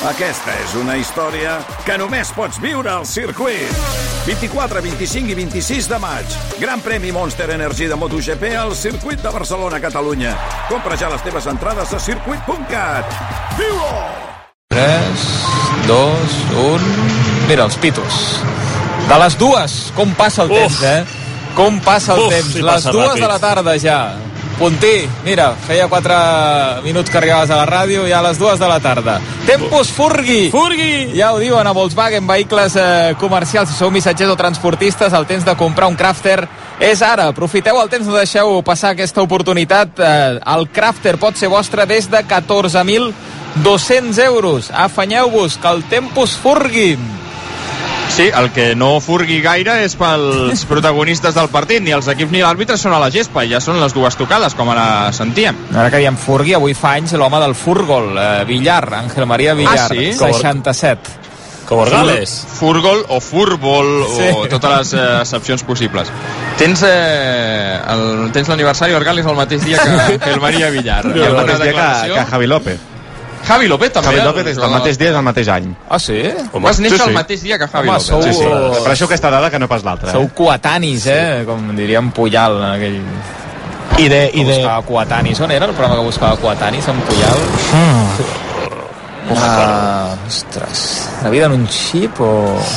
Aquesta és una història que només pots viure al circuit. 24, 25 i 26 de maig. Gran premi Monster Energy de MotoGP al circuit de Barcelona, Catalunya. Compra ja les teves entrades a circuit.cat. Viu-ho! 3, 2, 1... Mira, els pitos. De les 2, com passa el temps, Com passa el temps. Les 2 de la tarda ja. Puntí, mira, feia 4 minuts que arribaves a la ràdio i a les 2 de la tarda. Tempus furgui! Furgui! Ja ho diuen a Volkswagen, vehicles comercials. Si sou missatgers o transportistes, el temps de comprar un Crafter és ara. Aprofiteu el temps, no deixeu passar aquesta oportunitat. El Crafter pot ser vostre des de 14.200 euros. Afanyeu-vos, que el Tempus furgui! Sí, el que no furgui gaire és pels protagonistes del partit. Ni els equips ni l'àrbitre són a la gespa. Ja són les 2 tocades, com ara sentíem. Ara que diem furgui, avui fa anys l'home del furgol, Villar, Àngel Maria Villar, sí? 67. Com Orgales. Furgol o furbol, sí. O totes les excepcions possibles. Tens l'aniversari Orgales el mateix dia que Àngel Maria Villar. I el mateix dia que Javi López. Javi López també. Javi López és el mateix dia, és el mateix any. Ah, sí? Vas néixer el mateix dia que Javi López. Sí, sí. Prefereixo aquesta dada que no pas l'altra. Sou coetanis, com diríem Puyal en aquell... I de... buscava coetanis. On era el programa que buscava coetanis, en Puyal? Ostres. La vida en un xip o...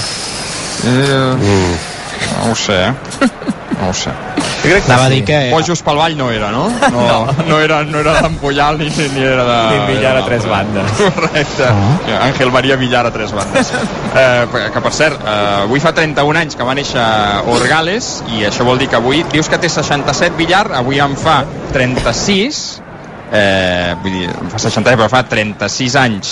No ho sé, No ho sé. Jo crec que anava a dir que... Bojos pel Vall no era, no? No era d'en Puyal ni era de... Ni Villar a 3 bandes. Correcte. Àngel Maria Villar a 3 bandes. Que per cert, avui fa 31 anys que va néixer Orgales, i això vol dir que avui, dius que té 67 Villar, avui en fa 36, vull dir, fa 60 però fa 36 anys.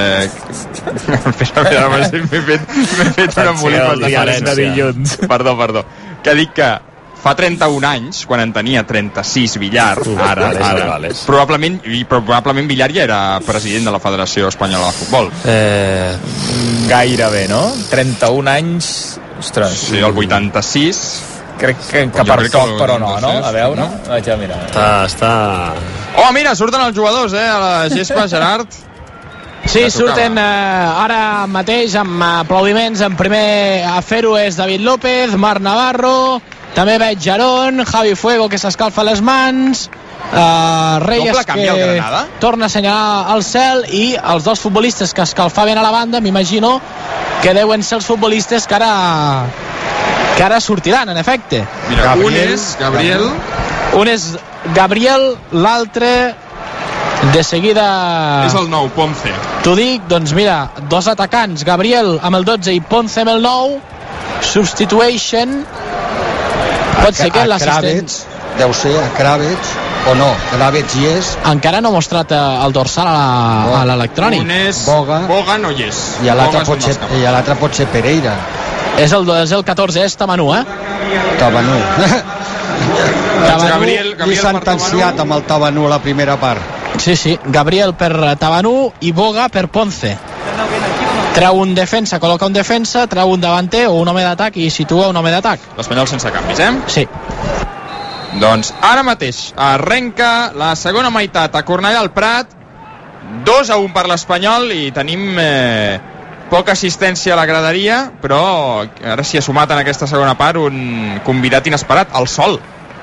M'he fet un embolic de diferència. Perdó. Que dic que fa 31 anys, quan en tenia 36 Villar, ara, probablement Villar ja era president de la Federació Espanyola de Futbol. Gairebé, no? 31 anys... Ostres. Sí, el 86... Crec que per poc, però no? A veure, no? Vaig a mirar. Està... Oh, mira, surten els jugadors, a la gespa, Gerard. Sí, surten ara mateix amb aplaudiments. En primer a fer-ho és David López, Marc Navarro, també veig Jarón, Javi Fuego, que s'escalfa les mans, Reyes, que torna a assenyalar al cel, i els 2 futbolistes que escalfaven a la banda, m'imagino que deuen ser els futbolistes que ara sortiran, en efecte. Mira, un és Gabriel. Un és Gabriel, l'altre de seguida... És el 9, Ponce. T'ho dic, doncs mira, 2 atacants, Gabriel amb el 12 i Ponce amb el 9, substitueixen. Pot ser que l'assistent... Deu ser a Kravets, o no, Kravets hi és. Encara no ha mostrat el dorsal a l'electrònic. Un és Boga no hi és. I l'altre pot ser Pereira. És el 14, és Tamanú, Tabanú. Gabriel i sentenciat amb el Tabanú a la primera part. Sí, Gabriel per Tabanú i Boga per Ponce. Treu un defensa, col·loca un defensa, treu un davanter o un home d'atac i situa un home d'atac. L'Espanyol sense canvis, Sí. Doncs ara mateix arrenca la segona meitat a Cornellà al Prat, 2-1 per l'Espanyol, i tenim poca assistència a la graderia, però ara s'hi ha sumat en aquesta segona part un convidat inesperat, el sol.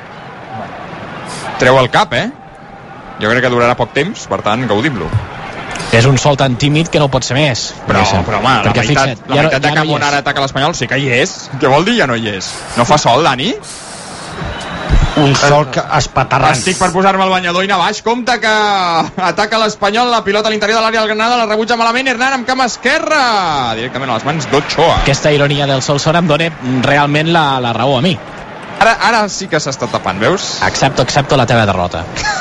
Treu el cap, Jo crec que durarà poc temps, per tant, gaudim-lo. És un sol tan tímid que no pot ser més. Però home, la meitat de cap on ara ataca l'Espanyol sí que hi és. Què vol dir ja no hi és? No fa sol, Dani? Un sol espaterrant. Estic per posar-me el banyador i anar baix. Compte que ataca l'Espanyol, la pilota a l'interior de l'àrea del Granada, la rebutja malament Hernán amb cama esquerra, directament a les mans d'Ochoa. Aquesta ironia del Solsona em dona realment la raó a mi. Ara sí que s'està tapant, veus? Accepto la teva derrota.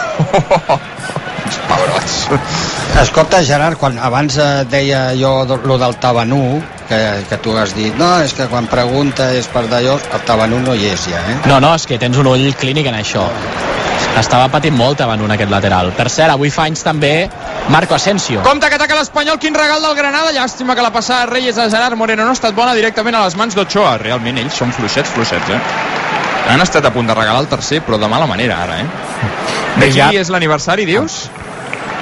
Pebrots. Escolta, Gerard, quan abans deia jo lo del Tabanú, que tu has dit, no, és que quan pregunta és per d'allò, el Tabanú no hi és ja, No, és que tens un ull clínic en això. Estava patint molt Tabanú en aquest lateral. Per cert, avui fa anys també Marco Asensio. Compte que ataca l'Espanyol, quin regal del Granada. Llàstima que la passada Reyes a Gerard Moreno no ha estat bona, directament a les mans d'Ochoa. Realment ells són fluixets, Han estat a punt de regalar el tercer, però de mala manera ara, De qui és l'aniversari, dius?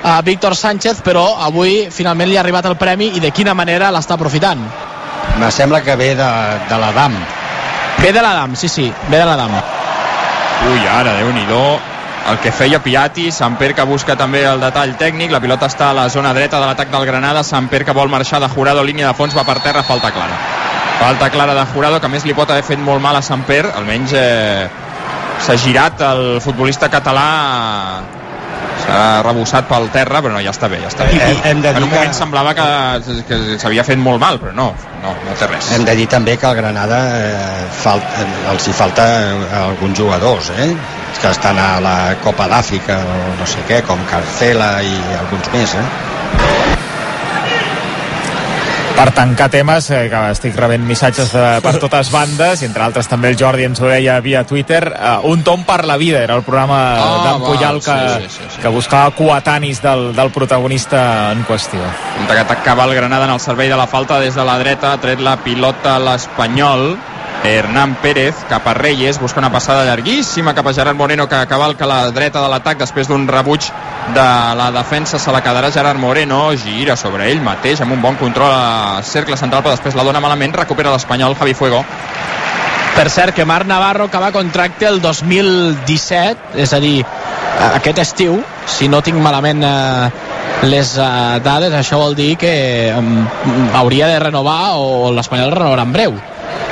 Víctor Sánchez, però avui finalment li ha arribat el premi i de quina manera l'està aprofitant. Me sembla que ve de l'Adam. Ve de l'Adam, sí, ve de l'Adam. Ui, ara, Déu-n'hi-do el que feia Piatti. Samper que busca també el detall tècnic, la pilota està a la zona dreta de l'atac del Granada. Samper que vol marxar de Jurado, línia de fons, va per terra, falta clara de Jurado, que a més li pot haver fet molt mal a Samper. Almenys s'ha girat el futbolista català, s'ha rebossat pel terra, però no, ja està bé. En un moment semblava que s'havia fet molt mal, però no té res. Hem de dir també que al Granada els hi falta alguns jugadors, que estan a la Copa d'Àfrica o no sé què, com Carcela i alguns més. Per tancar temes, que estic rebent missatges per totes bandes, i entre altres també el Jordi ens ho deia via Twitter, Un tom per la vida era el programa d'en Puyal que buscava coetanis del protagonista en qüestió. Un tac-tac que va el Granada en el servei de la falta des de la dreta, ha tret la pilota a l'Espanyol. Hernán Pérez cap a Reyes, busca una passada llarguíssima cap a Gerard Moreno, que cavalca la dreta de l'atac després d'un rebuig de la defensa. Se la quedarà Gerard Moreno, gira sobre ell mateix amb un bon control a cercle central, però després la dona malament, recupera l'Espanyol Javi Fuego. Per cert, que Marc Navarro acaba contracte el 2017, és a dir, aquest estiu, si no tinc malament les dades, això vol dir que hauria de renovar, o l'Espanyol renovarà en breu.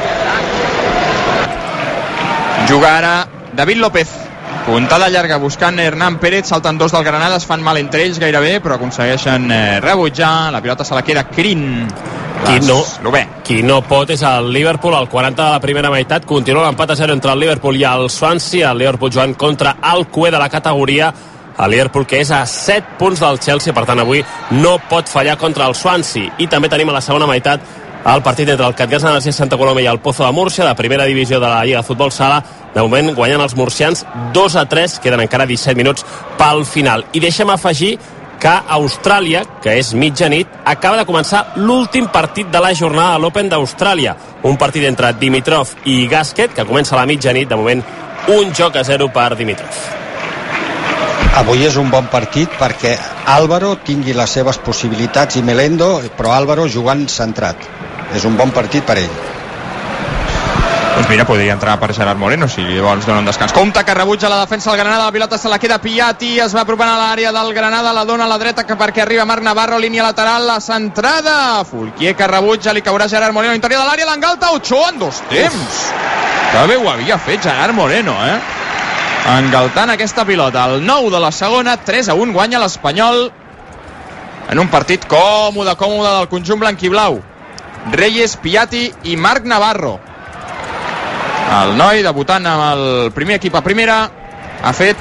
Juga ara David López, puntada llarga buscant Hernán Pérez, salten dos del Granada, es fan mal entre ells gairebé, però aconsegueixen rebutjar, la pilota se la queda Crin. Qui no pot és el Liverpool, al 40 de la primera meitat, continua l'empat a 0 entre el Liverpool i el Swansea, el Liverpool jugant contra el cué de la categoria, el Liverpool que és a 7 punts del Chelsea, per tant avui no pot fallar contra el Swansea. I també tenim a la segona meitat el partit entre el Catgas Energia Santa Coloma i el Pozo de Múrcia, de primera divisió de la Lliga de Futbol Sala. De moment guanyen els murcians 2-3, queden encara 17 minuts pel final. I deixem afegir que a Austràlia, que és mitjanit, acaba de començar l'últim partit de la jornada de l'Open d'Austràlia, un partit entre Dimitrov i Gasquet, que comença a la mitjanit. De moment 1-0 per Dimitrov. Avui és un bon partit perquè Álvaro tingui les seves possibilitats i Melendo, però Álvaro jugant centrat. És un bon partit per ell. Doncs mira, podria entrar per Gerard Moreno si llavors donen descans. Compte que rebutja la defensa del Granada, la pilota se la queda Piatti, es va apropant a l'àrea del Granada, la dona a la dreta perquè arriba Marc Navarro, línia lateral, la centrada, Fulquier que rebutja, li caurà Gerard Moreno a l'interior de l'àrea, l'engalta Ochoa en 2 temps. Que bé ho havia fet Gerard Moreno, engaltant aquesta pilota. El 9 de la segona, 3-1 guanya l'Espanyol en un partit còmode del conjunt blanquiblau. Reyes, Piatti i Marc Navarro. El noi debutant amb el primer equip a primera ha fet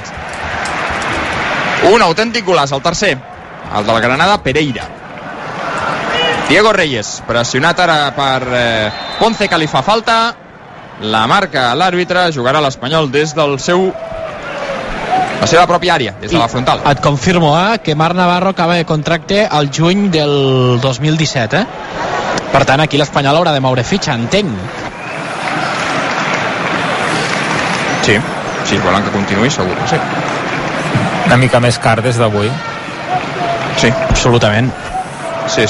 un autèntic golaç, el tercer, el de la Granada, Pereira. Diego Reyes, pressionat ara per Ponce, que li fa falta, la marca l'àrbitre, jugarà l'Espanyol des del la seva pròpia àrea, des de la frontal. Et confirmo que Marc Navarro acaba de contracte al juny del 2017. Per tant, aquí l'Espanyol haurà de moure fitxa, entenc. Sí, volen que continuï, segur, sí. Una mica més car des d'avui. Sí, absolutament. Sí.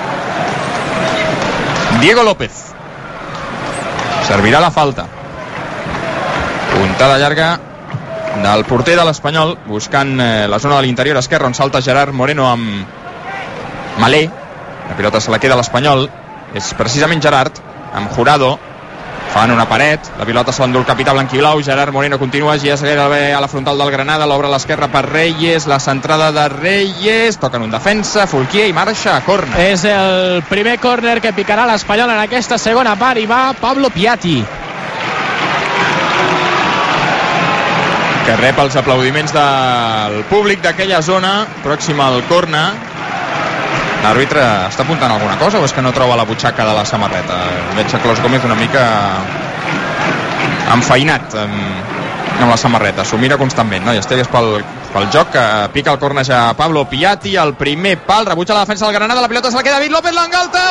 Diego López servirà la falta. Puntada llarga del porter de l'Espanyol, buscant la zona de l'interior esquerre, on salta Gerard Moreno amb Malé. La pilota se la queda l'Espanyol, és precisament Gerard amb Jurado, fan una paret, la pilota se l'endú el capità blanquiblau, Gerard Moreno continua, gira bé a la frontal del Granada, l'obre a l'esquerra per Reyes, la centrada de Reyes, toquen un defensa, Fulquier, i marxa a córner. És el primer córner que picarà l'Espanyol en aquesta segona part, i va Pablo Piatti, que rep els aplaudiments del públic d'aquella zona pròxima al córner. L'àrbitre està apuntant alguna cosa o és que no troba la butxaca de la samarreta? Veig a Clos Gómez una mica enfeinat amb la samarreta, s'ho mira constantment, no? I estigues pel joc, que pica el córner ja Pablo Piatti, el primer pal, rebutja la defensa del Granada, la pilota se la queda David López, l'engalta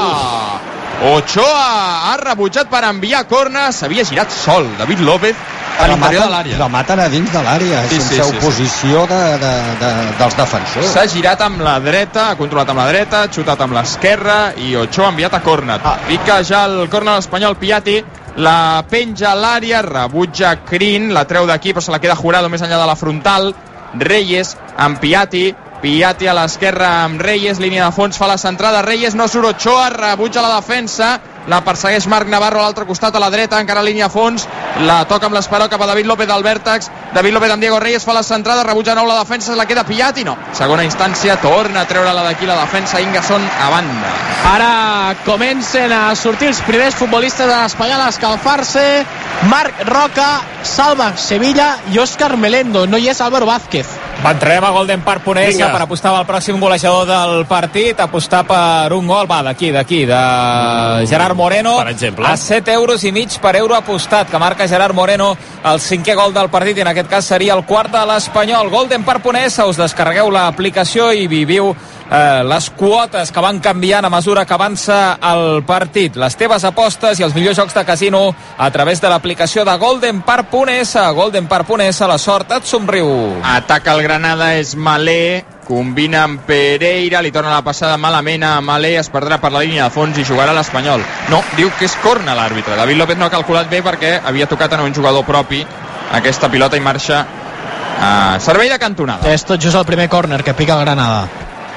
Ochoa ha rebutjat per enviar córner, s'havia girat sol David López a l'interior de l'àrea. Rematen a dins de l'àrea, sense oposició dels defensors. S'ha girat amb la dreta, ha controlat amb la dreta, xutat amb l'esquerra i Ochoa ha enviat a córner. Pica ja el córner l'espanyol Piatti, la penja a l'àrea, rebutja Crin, la treu d'aquí però se la queda Jurado més enllà de la frontal. Reyes amb Piatti a l'esquerra amb Reyes, línia de fons, fa la centrada, Reyes no surt, Ochoa rebutja la defensa, la persegueix Marc Navarro a l'altre costat a la dreta, encara línia a fons, la toca amb l'esperó cap a David López del vèrtex, David López amb Diego Reyes fa la centrada, rebutja nou la defensa, se la queda Piatti, no, segona instància, torna a treure-la d'aquí la defensa, Ingasson a banda. Ara comencen a sortir els primers futbolistes de l'Espanyol a escalfar-se. Marc Roca, Salva Sevilla i Òscar Melendo, no hi és Álvaro Vázquez. Entrem a Golden Park Ponesa per apostar pel pròxim golejador del partit, apostar per un gol, d'aquí, de Gerard Moreno, per exemple, a 7,5 € per euro apostat, que marca Gerard Moreno el 5è gol del partit, i en aquest cas seria el quart de l'Espanyol. Golden Park Ponesa, us descarregueu l'aplicació i viviu les quotes que van canviant a mesura que avança el partit, les teves apostes i els millors jocs de casino a través de l'aplicació de Golden Park Ponesa. Golden Park Ponesa, la sort et somriu. Ataca el Granada, és Malé, combina amb Pereira, li torna la passada malament a Malé, es perdrà per la línia de fons i jugarà l'Espanyol. No, diu que és corna l'àrbitre. David López no ha calculat bé perquè havia tocat en un jugador propi aquesta pilota i marxa a servei de cantonada. És tot just el primer córner que pica el Granada.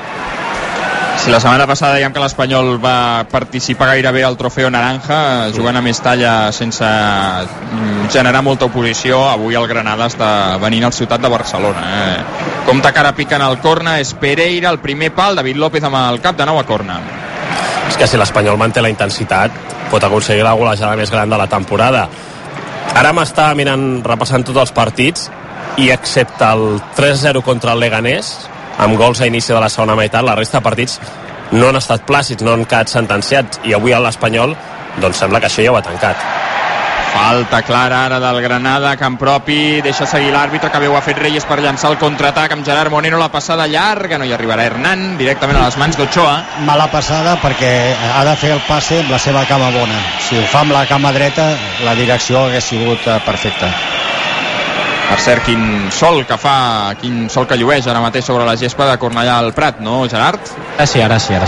Si la setmana passada dèiem que l'Espanyol va participar gairebé al Trofeo Naranja, jugant a Mestalla sense generar molta oposició, avui el Granada està venint al Ciutat de Barcelona. Compte que ara piquen el córner, és Pereira, el primer pal, David López amb el cap de nou a córner. És que si l'Espanyol manté la intensitat, pot aconseguir la golejada més gran de la temporada. Ara m'està mirant, repassant tots els partits, i excepte el 3-0 contra el Leganés, amb gols a inici de la segona meitat, la resta de partits no han estat plàcids, no han quedat sentenciats, i avui a l'Espanyol doncs sembla que això ja ho ha tancat. Falta clara ara del Granada, camp propi, deixa seguir l'àrbitre, que bé ho ha fet Reyes per llançar el contraatac amb Gerard Moreno, la passada llarga, no hi arribarà Hernán, directament a les mans d'Ochoa. Mala passada perquè ha de fer el passe amb la seva cama bona. Si ho fa amb la cama dreta, la direcció hagués sigut perfecta. Per cert, quin sol que llueix ara mateix sobre la gespa de Cornellà al Prat, no, Gerard? Ara sí.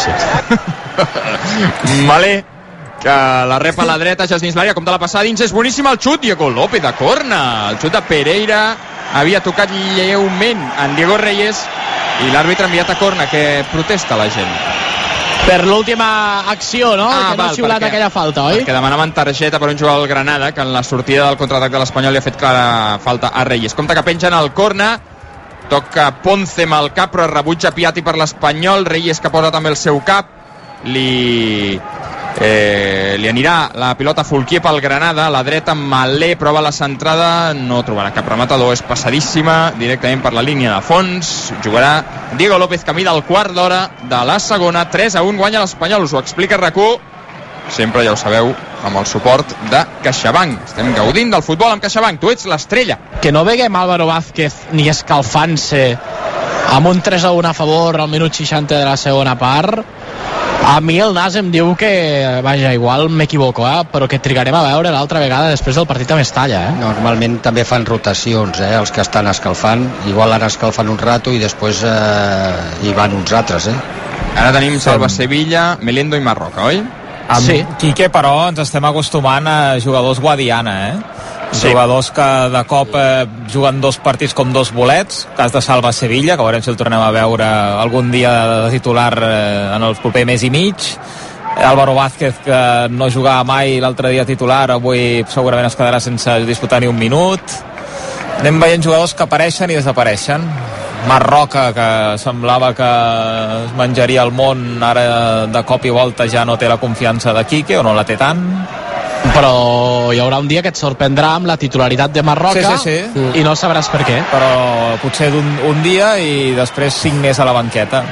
Malé, que la rep a la dreta, ja és dins l'àrea, com de la passada dins, és boníssim el xut, Diego López de corna, el xut de Pereira, havia tocat lleument en Diego Reyes, i l'àrbitre ha enviat a corna, que protesta la gent. Per l'última acció, no? Que no ha xiulat aquella falta, oi? Perquè demanaven targeta per un jugador del Granada, que en la sortida del contraatac de l'Espanyol li ha fet clara falta a Reyes. Compte que pengen el corner, toca Ponce amb el cap, però rebutja Piatti per l'Espanyol, Reyes que posa també el seu cap, li anirà la pilota Fulquier pel Granada, a la dreta Malé prova la centrada, no trobarà cap rematador, és passadíssima directament per la línia de fons, jugarà Diego López camí del quart d'hora de la segona, 3-1 guanya l'Espanyol, us ho explica RAC1, sempre ja ho sabeu, amb el suport de CaixaBank. Estem gaudint del futbol amb CaixaBank, tu ets l'estrella. Que no veguem Álvaro Vázquez ni escalfant-se amb un 3-1 a favor al minut 60 de la segona part. A mi el Nas em diu que, vaja, igual m'equivoco, però que trigarem a veure l'altra vegada després del partit a Mestalla. Normalment també fan rotacions, els que estan escalfant, igual ara escalfan un rato i després hi van uns altres. Ara tenim Salva Sevilla, Melendo i Marroca, oi? Sí. Quique, però ens estem acostumant a jugadors Guadiana, Sí. Jugadors que de cop juguen dos partits com dos bolets, cas de Salva Sevilla, que veurem si el tornem a veure algun dia de titular en el proper mes i mig. Álvaro Vázquez, que no jugava mai l'altre dia titular, avui segurament es quedarà sense disputar ni un minut. Anem veient jugadors que apareixen i desapareixen. Marroca, que semblava que es menjaria el món, ara de cop i volta ja no té la confiança de Quique, o no la té tant. Però hi haurà un dia que et sorprendrà amb la titularitat de Marroca, sí. I no sabràs per què. Però potser un dia i després 5 més a la banqueta.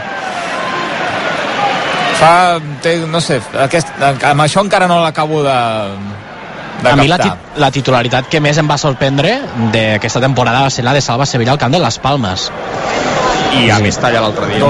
No sé, amb això encara no l'acabo de a mi la titularitat que més em va sorprendre d'aquesta temporada va ser la de Salva Sevilla al camp de les Palmes. I a Mestalla l'altre dia.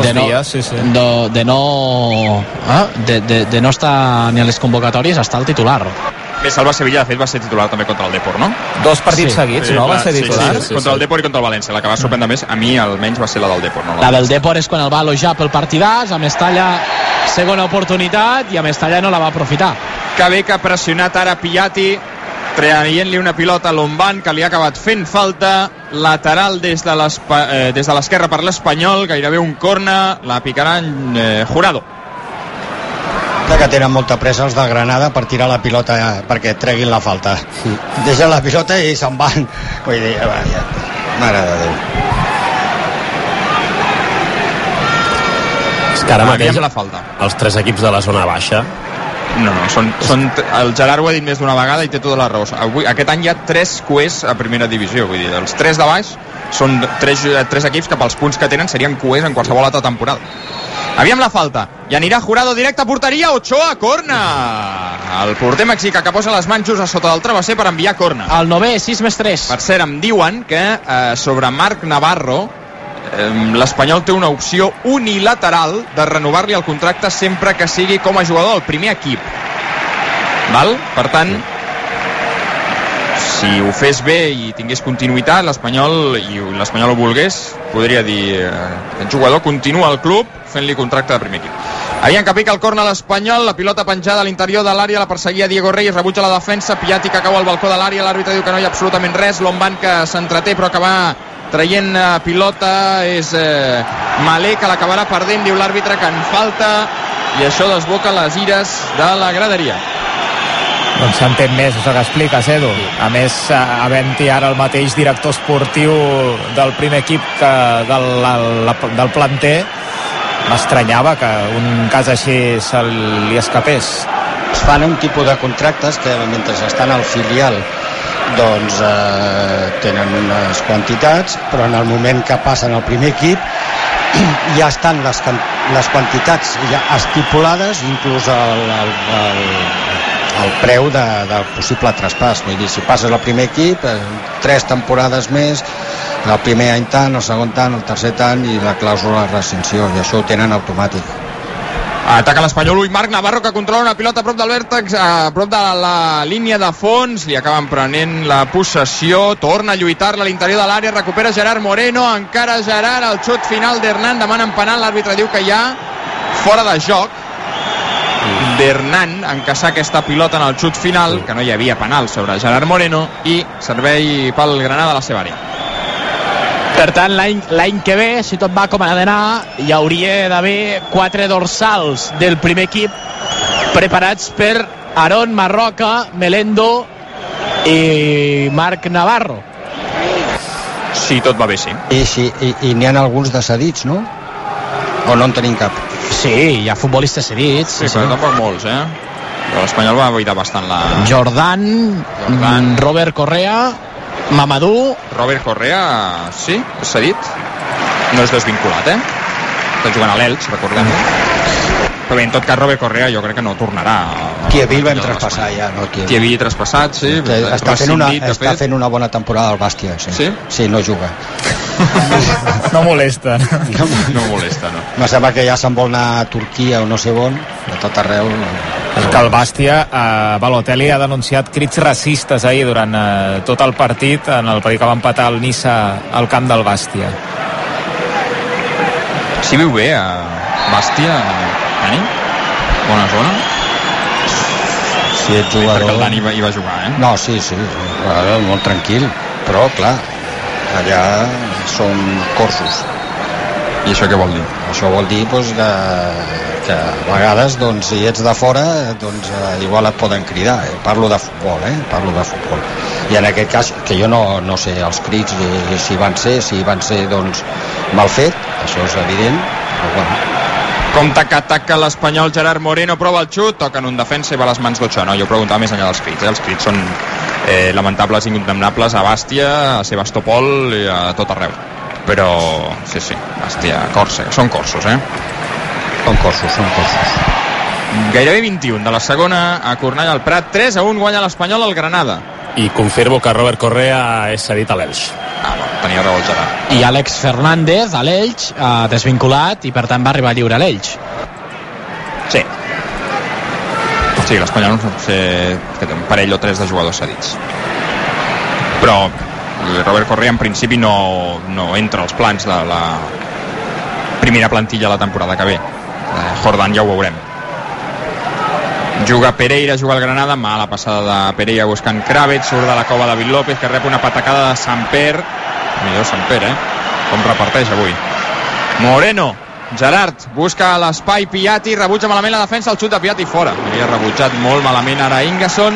De no estar ni a les convocatòries, està el titular. Més Alba Sevilla, de fet, va ser titular també contra el Depor, no? 2 partits seguits, no? Va ser titular. Sí, contra el Depor i contra el València. La que va sorprendre més, a mi almenys, va ser la del Depor. No? La del Depor és quan el va elogiar pel partidàs, a Mestalla segona oportunitat i a Mestalla no la va aprofitar. Que bé que ha pressionat ara Piatti, traient-li una pilota a Lombán, que li ha acabat fent falta, lateral des de l'esquerra per l'Espanyol, gairebé un corna, la picarà Jurado. Que tenen molta pressa els de Granada per tirar la pilota perquè treguin la falta. Deixen la pilota i se'n van. Vull dir, mare de Déu. És que ara mateix la falta. Els 3 equips de la zona baixa no, el Gerard ho ha dit més d'una vegada i té tota la raó. Aquest any hi ha 3 cuers a primera divisió, vull dir, els 3 de baix són 3 equips que pels punts que tenen serien cuers en qualsevol altra temporada. Aviam la falta, i anirà Jurado directe a porteria, Ochoa, corna! El porter mexicà que posa les mans just a sota del travesser per enviar corna. El 9è, 6+3. Per cert, em diuen que sobre Marc Navarro l'Espanyol té una opció unilateral de renovar-li el contracte sempre que sigui com a jugador del primer equip. Val? Per tant, si ho fes bé i tingués continuïtat, l'Espanyol ho volgués, podria dir el jugador continua al club fent-li contracte de primer equip. Aviam que pica el corna a l'Espanyol, la pilota penjada a l'interior de l'àrea, la perseguia Diego Reyes, rebutja la defensa, Piatti que cau al balcó de l'àrea, l'àrbitre diu que no hi ha absolutament res, Lombán que s'entreté però que va traient pilota, és Malé que l'acabarà perdent, diu l'àrbitre que en falta, i això desboca les ires de la graderia. Doncs s'entén més, això que expliques, Edu. A més, havent-hi ara el mateix director esportiu del primer equip que del planter, m'estranyava que un cas així se li escapés. Es fan un tipus de contractes que mentre estan al filial doncs tenen unes quantitats, però en el moment que passen al primer equip ja estan les quantitats ja estipulades, inclús el preu del possible traspàs. Vull dir, si passes al primer equip 3 temporades més, el primer any tant, el segon tant, el tercer tant i la clàusula de rescissió, i això ho tenen automàtic. Ataca l'Espanyol, Marc Navarro que controla una pilota a prop del vèrtex, a prop de la línia de fons, li acaben prenent la possessió, torna a lluitar-la a l'interior de l'àrea, recupera Gerard Moreno, encara Gerard, el xut final d'Hernan, demanen penal, l'àrbitre diu que hi ha fora de joc d'Hernan en caçar aquesta pilota en el xut final, que no hi havia penal sobre Gerard Moreno, i servei pel Granada a la seva àrea. Per tant, l'any que ve, si tot va com ha d'anar, hi hauria d'haver 4 dorsals del primer equip preparats per Aarón, Marroca, Melendo i Marc Navarro. Si tot va bé, sí. I n'hi ha alguns de cedits, no? O no en tenim cap? Sí, hi ha futbolistes cedits. Sí, però tampoc molts, Però l'Espanyol va buidar bastant la... Jordan, Robert Correa, Mamadou. Robert Correa, sí, cedit. No és desvinculat, Està jugant a l'Elx, recordem-ho. Però bé, en tot cas, Robert Correa jo crec que no tornarà. Kievil vam traspassar ja, no? Kievil traspassat, sí. Està fent una bona temporada al Bàstia, sí. Sí? Sí, no juga. No molesta. No molesta, no. Me sembla que ja se'n vol anar a Turquia o no sé on, de tot arreu. És que el Bàstia, Balotelli ha denunciat crits racistes ahir durant tot el partit, en el partit que va empatar el Niça al camp del Bàstia. Si viu bé a Bàstia, Dani? Bona zona? Si ets jugador... Perquè el Dani hi va jugar, No, sí, molt tranquil, però clar, allà són corsos. I això què vol dir? Això vol dir doncs, que a vegades doncs, si ets de fora doncs, igual et poden cridar. Parlo de futbol, parlo de futbol. I en aquest cas, que jo no sé els crits si van ser doncs, mal fet, això és evident, però bueno. Compte que ataca l'Espanyol, Gerard Moreno prova el xut, toca en un defensa i va a les mans d'Ochoa. No, jo preguntava més enllà dels crits. Els crits són lamentables i incondemnables a Bàstia, a Sebastopol i a tot arreu. Però, sí, Bàstia, són corsos, Són corsos. Gairebé 21 de la segona a Cornellà al Prat, 3-1 guanya l'Espanyol al Granada. I confirmo que Robert Correa és cedit a l'Elx. Tenia raó el Gerard. I Àlex Fernández a l'Elx, desvinculat, i per tant va arribar lliure a l'Elx. Sí. Sí, l'Espanyol que té un parell o 3 de jugadors cedits. Però Robert Correa en principi no entra als plans de la primera plantilla la temporada que ve. Jordan ja ho veurem. Juga Pereira, juga el Granada, mala passada de Pereira buscant Kravets, surt de la cova David López, que rep una patacada de Samper. Millor Samper, com reparteix avui. Moreno, Gerard, busca l'espai, Piatti, rebutja malament la defensa, el xut de Piatti fora. Havia rebutjat molt malament ara Ingasson.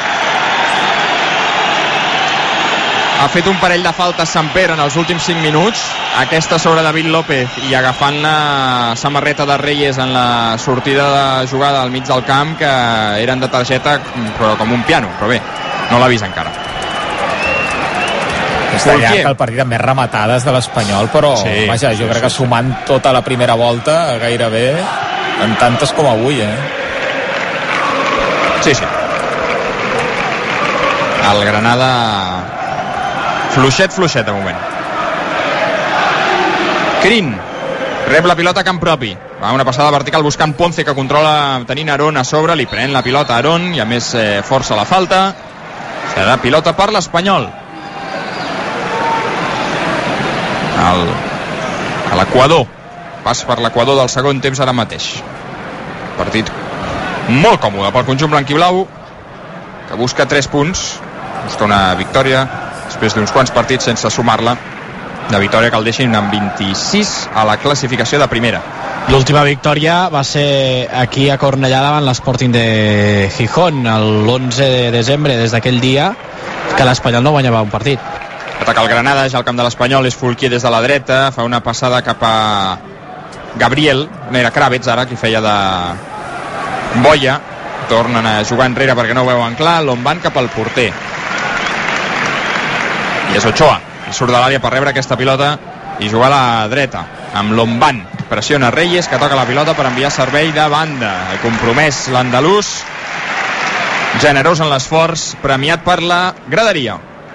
Ha fet un parell de faltes Samper en els últims 5 minuts. Aquesta sobre David López i agafant la samarreta de Reyes en la sortida de jugada al mig del camp, que eren de targeta però com un piano, però bé, no l'ha vist encara. Està llarg el partit amb més rematades de l'Espanyol, però sí, vaja, jo crec que sumant tota la primera volta gairebé en tantes com avui, Sí. El Granada fluixet de moment. Crin rep la pilota a camp propi, va una passada vertical buscant Ponce, que controla tenint Aron a sobre, li pren la pilota a Aron i a més força la falta. Serà pilota per l'Espanyol a l'Equador. Pas per l'Equador del segon temps ara mateix. Partit molt còmode pel conjunt blanquiblau, que busca 3 punts, busca una victòria després d'uns quants partits sense sumar-la, de victòria que el deixin amb 26 a la classificació de primera. L'última victòria va ser aquí a Cornellà davant l'Sporting de Gijón l'11 de desembre. Des d'aquell dia que l'Espanyol no guanyava un partit. Ataca el Granada, ja al camp de l'Espanyol, és Fulquier des de la dreta, fa una passada cap a Gabriel, no era Kravets ara, qui feia de Boia, tornen a jugar enrere perquè no ho veuen clar, l'on cap al porter. I és Ochoa, i surt de l'àrea per rebre aquesta pilota i jugar a la dreta, amb l'Omban. Pressiona Reyes, que toca la pilota per enviar servei de banda. El compromès l'andalús, generós en l'esforç, premiat per la graderia.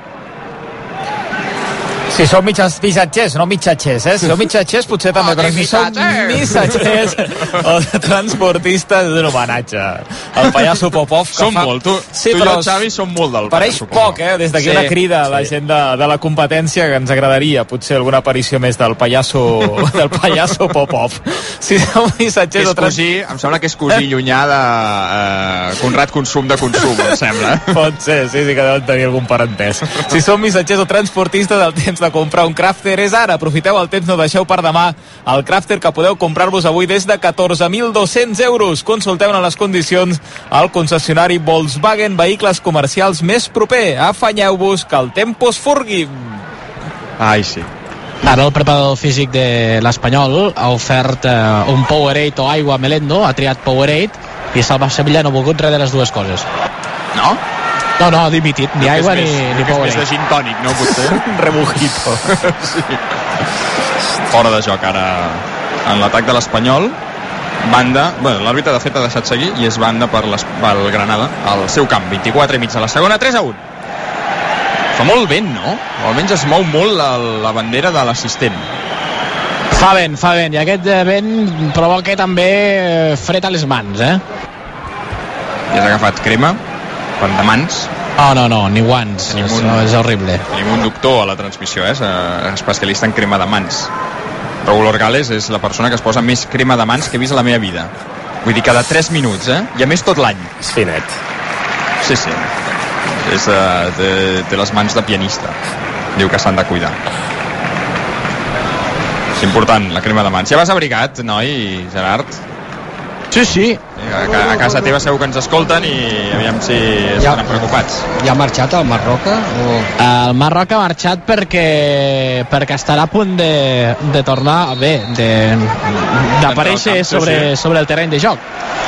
Si sou missatgers, no mitjatgers, Si sou mitjatgers potser també, però si sou missatgers o transportistes, és un homenatge al Pallasso Popov. Som molt, tu i el Xavi som molt del Pallasso Popov. Pareix poc, des d'aquí una crida a la gent de la competència, que ens agradaria potser alguna aparició més del Pallasso Popov. Si sou missatgers o transportistes... Em sembla que és cosí llunyà de Conrad Consum de Consum, em sembla. Pot ser, sí, que deuen tenir algun parentès. Si sou missatgers o transportistes, el temps de comprar un Crafter és ara. Aprofiteu el temps, no deixeu per demà el Crafter, que podeu comprar-vos avui des de 14.200 euros. Consulteu-ne les condicions al concessionari Volkswagen Vehicles Comercials més proper. Afanyeu-vos, que el temps furgui. Ai, sí. Ara el preparador físic de l'Espanyol ha ofert un Powerade o aigua Melendo, ha triat Powerade, i Salva Sevilla no ha volgut res de les dues coses. No? No, ha dimitit, ni aigua ni Powerade. És més de gin tònic, no? Potser? Remojito. Sí. Fora de joc ara en l'atac de l'Espanyol. Banda, bueno, l'àrbitre de fet ha deixat seguir i és banda per el Granada al seu camp. 24 i mig de la segona, 3-1. Fa molt vent, no? O almenys es mou molt la bandera de l'assistent. Fa vent, i aquest vent provoca també fred a les mans, I has agafat crema per de mans? No, ni guants, és horrible. Tenim un doctor a la transmissió, especialista en crema de mans. Raúl Orgales és la persona que es posa més crema de mans que he vist a la meva vida. Vull dir, cada 3 minuts, i a més tot l'any. És finet. Sí. Té les mans de pianista. Diu que s'han de cuidar. És important, la crema de mans. Ja vas abrigat, noi, Gerard? Sí. A casa teva segur que ens escolten i aviam si estan preocupats. Ja ha marxat al Marroca? El Marroca ha marxat perquè estarà a punt de tornar bé, d'aparèixer sobre el terreny de joc.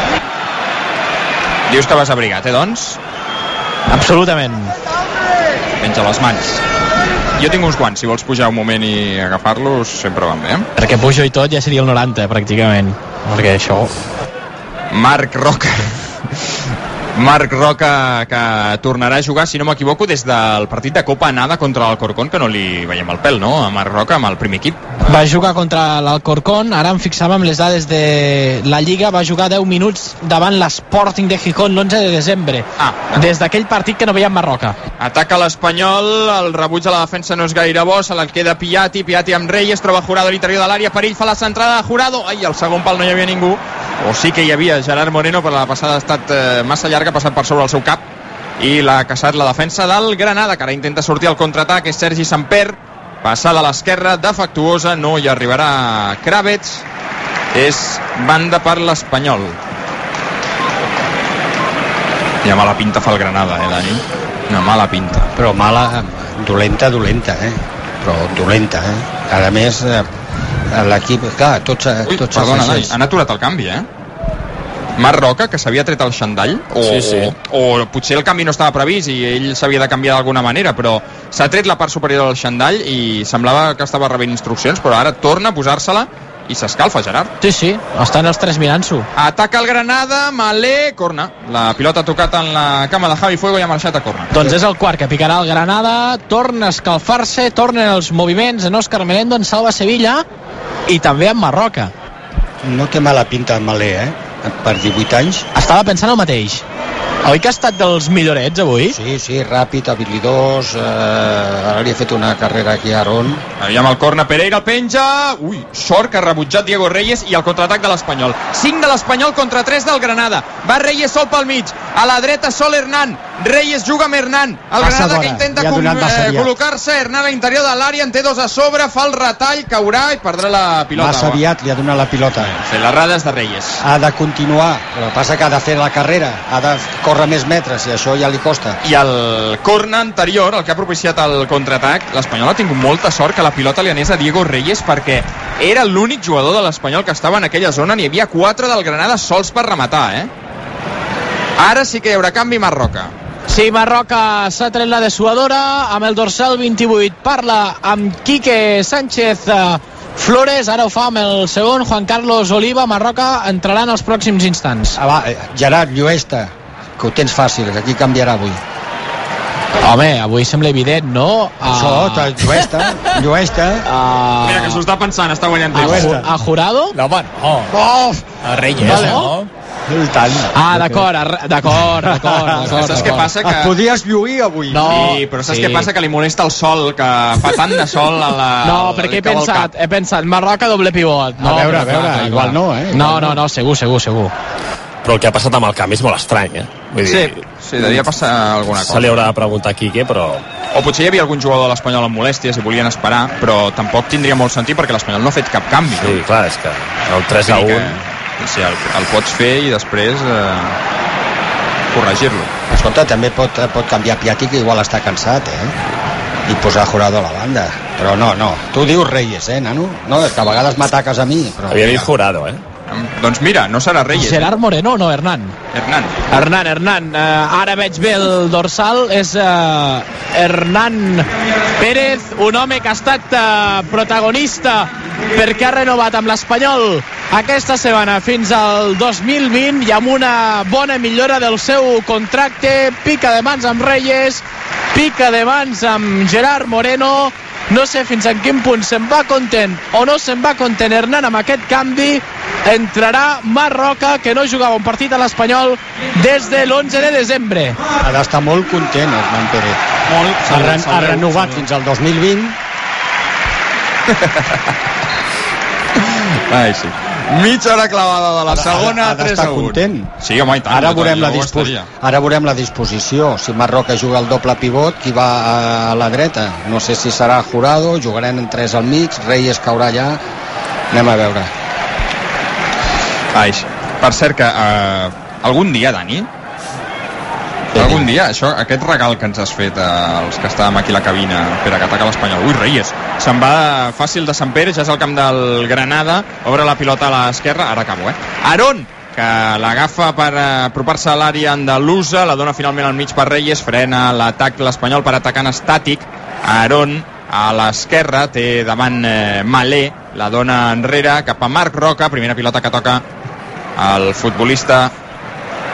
Dius que vas abrigat, doncs? Absolutament. Penja les mans. Jo tinc uns guants, si vols pujar un moment i agafar-los sempre van bé. Perquè pujo i tot ja seria el 90 pràcticament, perquè això... Marc Roca Marc Roca, que tornarà a jugar, si no m'equivoco, des del partit de Copa Anada contra l'Alcorcón, que no li veiem el pèl, no?, a Marc Roca, amb el primer equip. Va jugar contra l'Alcorcón, ara em fixava amb les dades de la Lliga, va jugar 10 minuts davant l'Sporting de Gijón l'11 de desembre. Des d'aquell partit que no veiem Marc Roca. Ataca l'Espanyol, el rebuig de la defensa no és gaire bo, se la queda Piatti amb Reyes, troba Jurado a l'interior de l'àrea, perill, fa la centrada de Jurado, ai, al segon pal no hi havia ningú, o sí que hi havia Gerard Moreno, però la passada ha estat massa llarga, ha passat per sobre el seu cap i l'ha caçat la defensa del Granada, que ara intenta sortir al contraatac, és Sergi Samper, passada a l'esquerra, defectuosa, no hi arribarà Kravets, és banda per l'Espanyol. Ja mala pinta fa el Granada, Dani? Una mala pinta. Però mala, dolenta, però dolenta, A més, l'equip, clar, tots perdona, Dani, han aturat el canvi, Marc Roca, que s'havia tret el xandall, o potser el canvi no estava previst i ell s'havia de canviar d'alguna manera, però s'ha tret la part superior del xandall i semblava que estava rebent instruccions, però ara torna a posar-se-la i s'escalfa, Gerard. Sí, estan els tres mirant-s'ho. Ataca el Granada, Malé, corna. La pilota ha tocat en la cama de Javi Fuego i ha marxat a corna. Doncs és el quart que picarà el Granada, torna a escalfar-se, tornen els moviments en Òscar Melendo, en Salva Sevilla i també en Marc Roca. No té mala pinta en Malé, per 18 anys. Estava pensant el mateix. Oi que ha estat dels millorets avui? Sí, ràpid, habilidós, ara li ha fet una carrera aquí a Aron. Aviam el corna, Pereira el penja, sort que ha rebutjat Diego Reyes i el contraatac de l'Espanyol. 5 de l'Espanyol contra 3 del Granada. Va Reyes sol pel mig, a la dreta sol Hernán, Reyes juga amb Hernán, el Granada que intenta col·locar-se, Hernán a l'interior de l'àrea, en té dos a sobre, fa el retall, caurà i perdrà la pilota. Massa aviat li ha donat la pilota. L'errada és de Reyes. Ha de continuar, el que passa que ha de fer la carrera, ha de córrer més metres i això ja li costa. I el corna anterior, el que ha propiciat el contraatac, l'Espanyol ha tingut molta sort que la pilota li anés a Diego Reyes, perquè era l'únic jugador de l'Espanyol que estava en aquella zona, n'hi havia 4 del Granada sols per rematar, Ara sí que hi haurà canvi, Marc Roca. Sí, Marc Roca s'ha tret la dessuadora amb el dorsal 28, parla amb Quique Sánchez Flores, ara ho fa amb el segon Juan Carlos Oliva. Marc Roca entrarà en els pròxims instants. Gerard, Lluesta, que ho tens fàcil, aquí canviarà avui. Home, avui sembla evident, no? Això, Lluesta. Mira, que s'ho està pensant, està guanyant temps. A Jurado? No, home, no. A Reyes, vale, no? D'acord. Saps què passa? Que... Et podies lluir avui. No, sí, però saps què passa? Que li molesta el sol, que fa tant de sol a la... No, perquè he pensat, Marc Roca doble pivot. No, a veure, igual no, No, segur. Però el que ha passat amb el canvi és molt estrany, Vull dir, sí, devia passar alguna cosa. Se li haurà de preguntar a Quique, però... O potser hi havia algun jugador de l'Espanyol amb molèsties i volien esperar, però tampoc tindria molt sentit perquè l'Espanyol no ha fet cap canvi. Sí, clar, és que el 3-1... Sí, el pots fer i després corregir-lo. Escolta, també pot canviar Piatti, que igual està cansat, i posar Jurado a la banda. Però no. Tu dius Reyes, nano? No, és que a vegades m'ataques a mi. Però... Havia dit Jurado, Doncs mira, no serà Reyes. Gerard Moreno o no, Hernán? Hernán. Ara veig bé el dorsal, és Hernán Pérez, un home que ha estat protagonista perquè ha renovat amb l'Espanyol aquesta setmana fins al 2020 i amb una bona millora del seu contracte. Pica de mans amb Reyes, pica de mans amb Gerard Moreno. No sé fins en quin punt se'n va content o no se'n va content Hernán amb aquest canvi. Entrarà Marc Roca, que no jugava un partit a l'Espanyol des de l'11 de desembre. Ha d'estar molt content Hernán Pérez. Ha renovat fins al 2020. Ai, sí. Mitja hora clavada de la segona, 3-1. Ha d'estar content. Sí, home, i tant. Ara veurem la disposició. Si Marc Roca juga el doble pivot, qui va a la dreta? No sé si serà Jurado, jugaran en 3 al mig, Reyes caurà allà. Anem a veure. Ai, per cert que algun dia, Dani, algun dia, aquest regal que ens has fet els que estàvem aquí a la cabina per atacar l'Espanyol, Reyes se'n va fàcil de Sant Pere, ja és al camp del Granada, obre la pilota a l'esquerra, ara acabo, Aron, que l'agafa per apropar-se a l'àrea andalusa, la dona finalment al mig per Reyes, frena l'atac l'Espanyol per atacant estàtic. Aron a l'esquerra, té davant Malé, la dona enrere cap a Marc Roca, primera pilota que toca el futbolista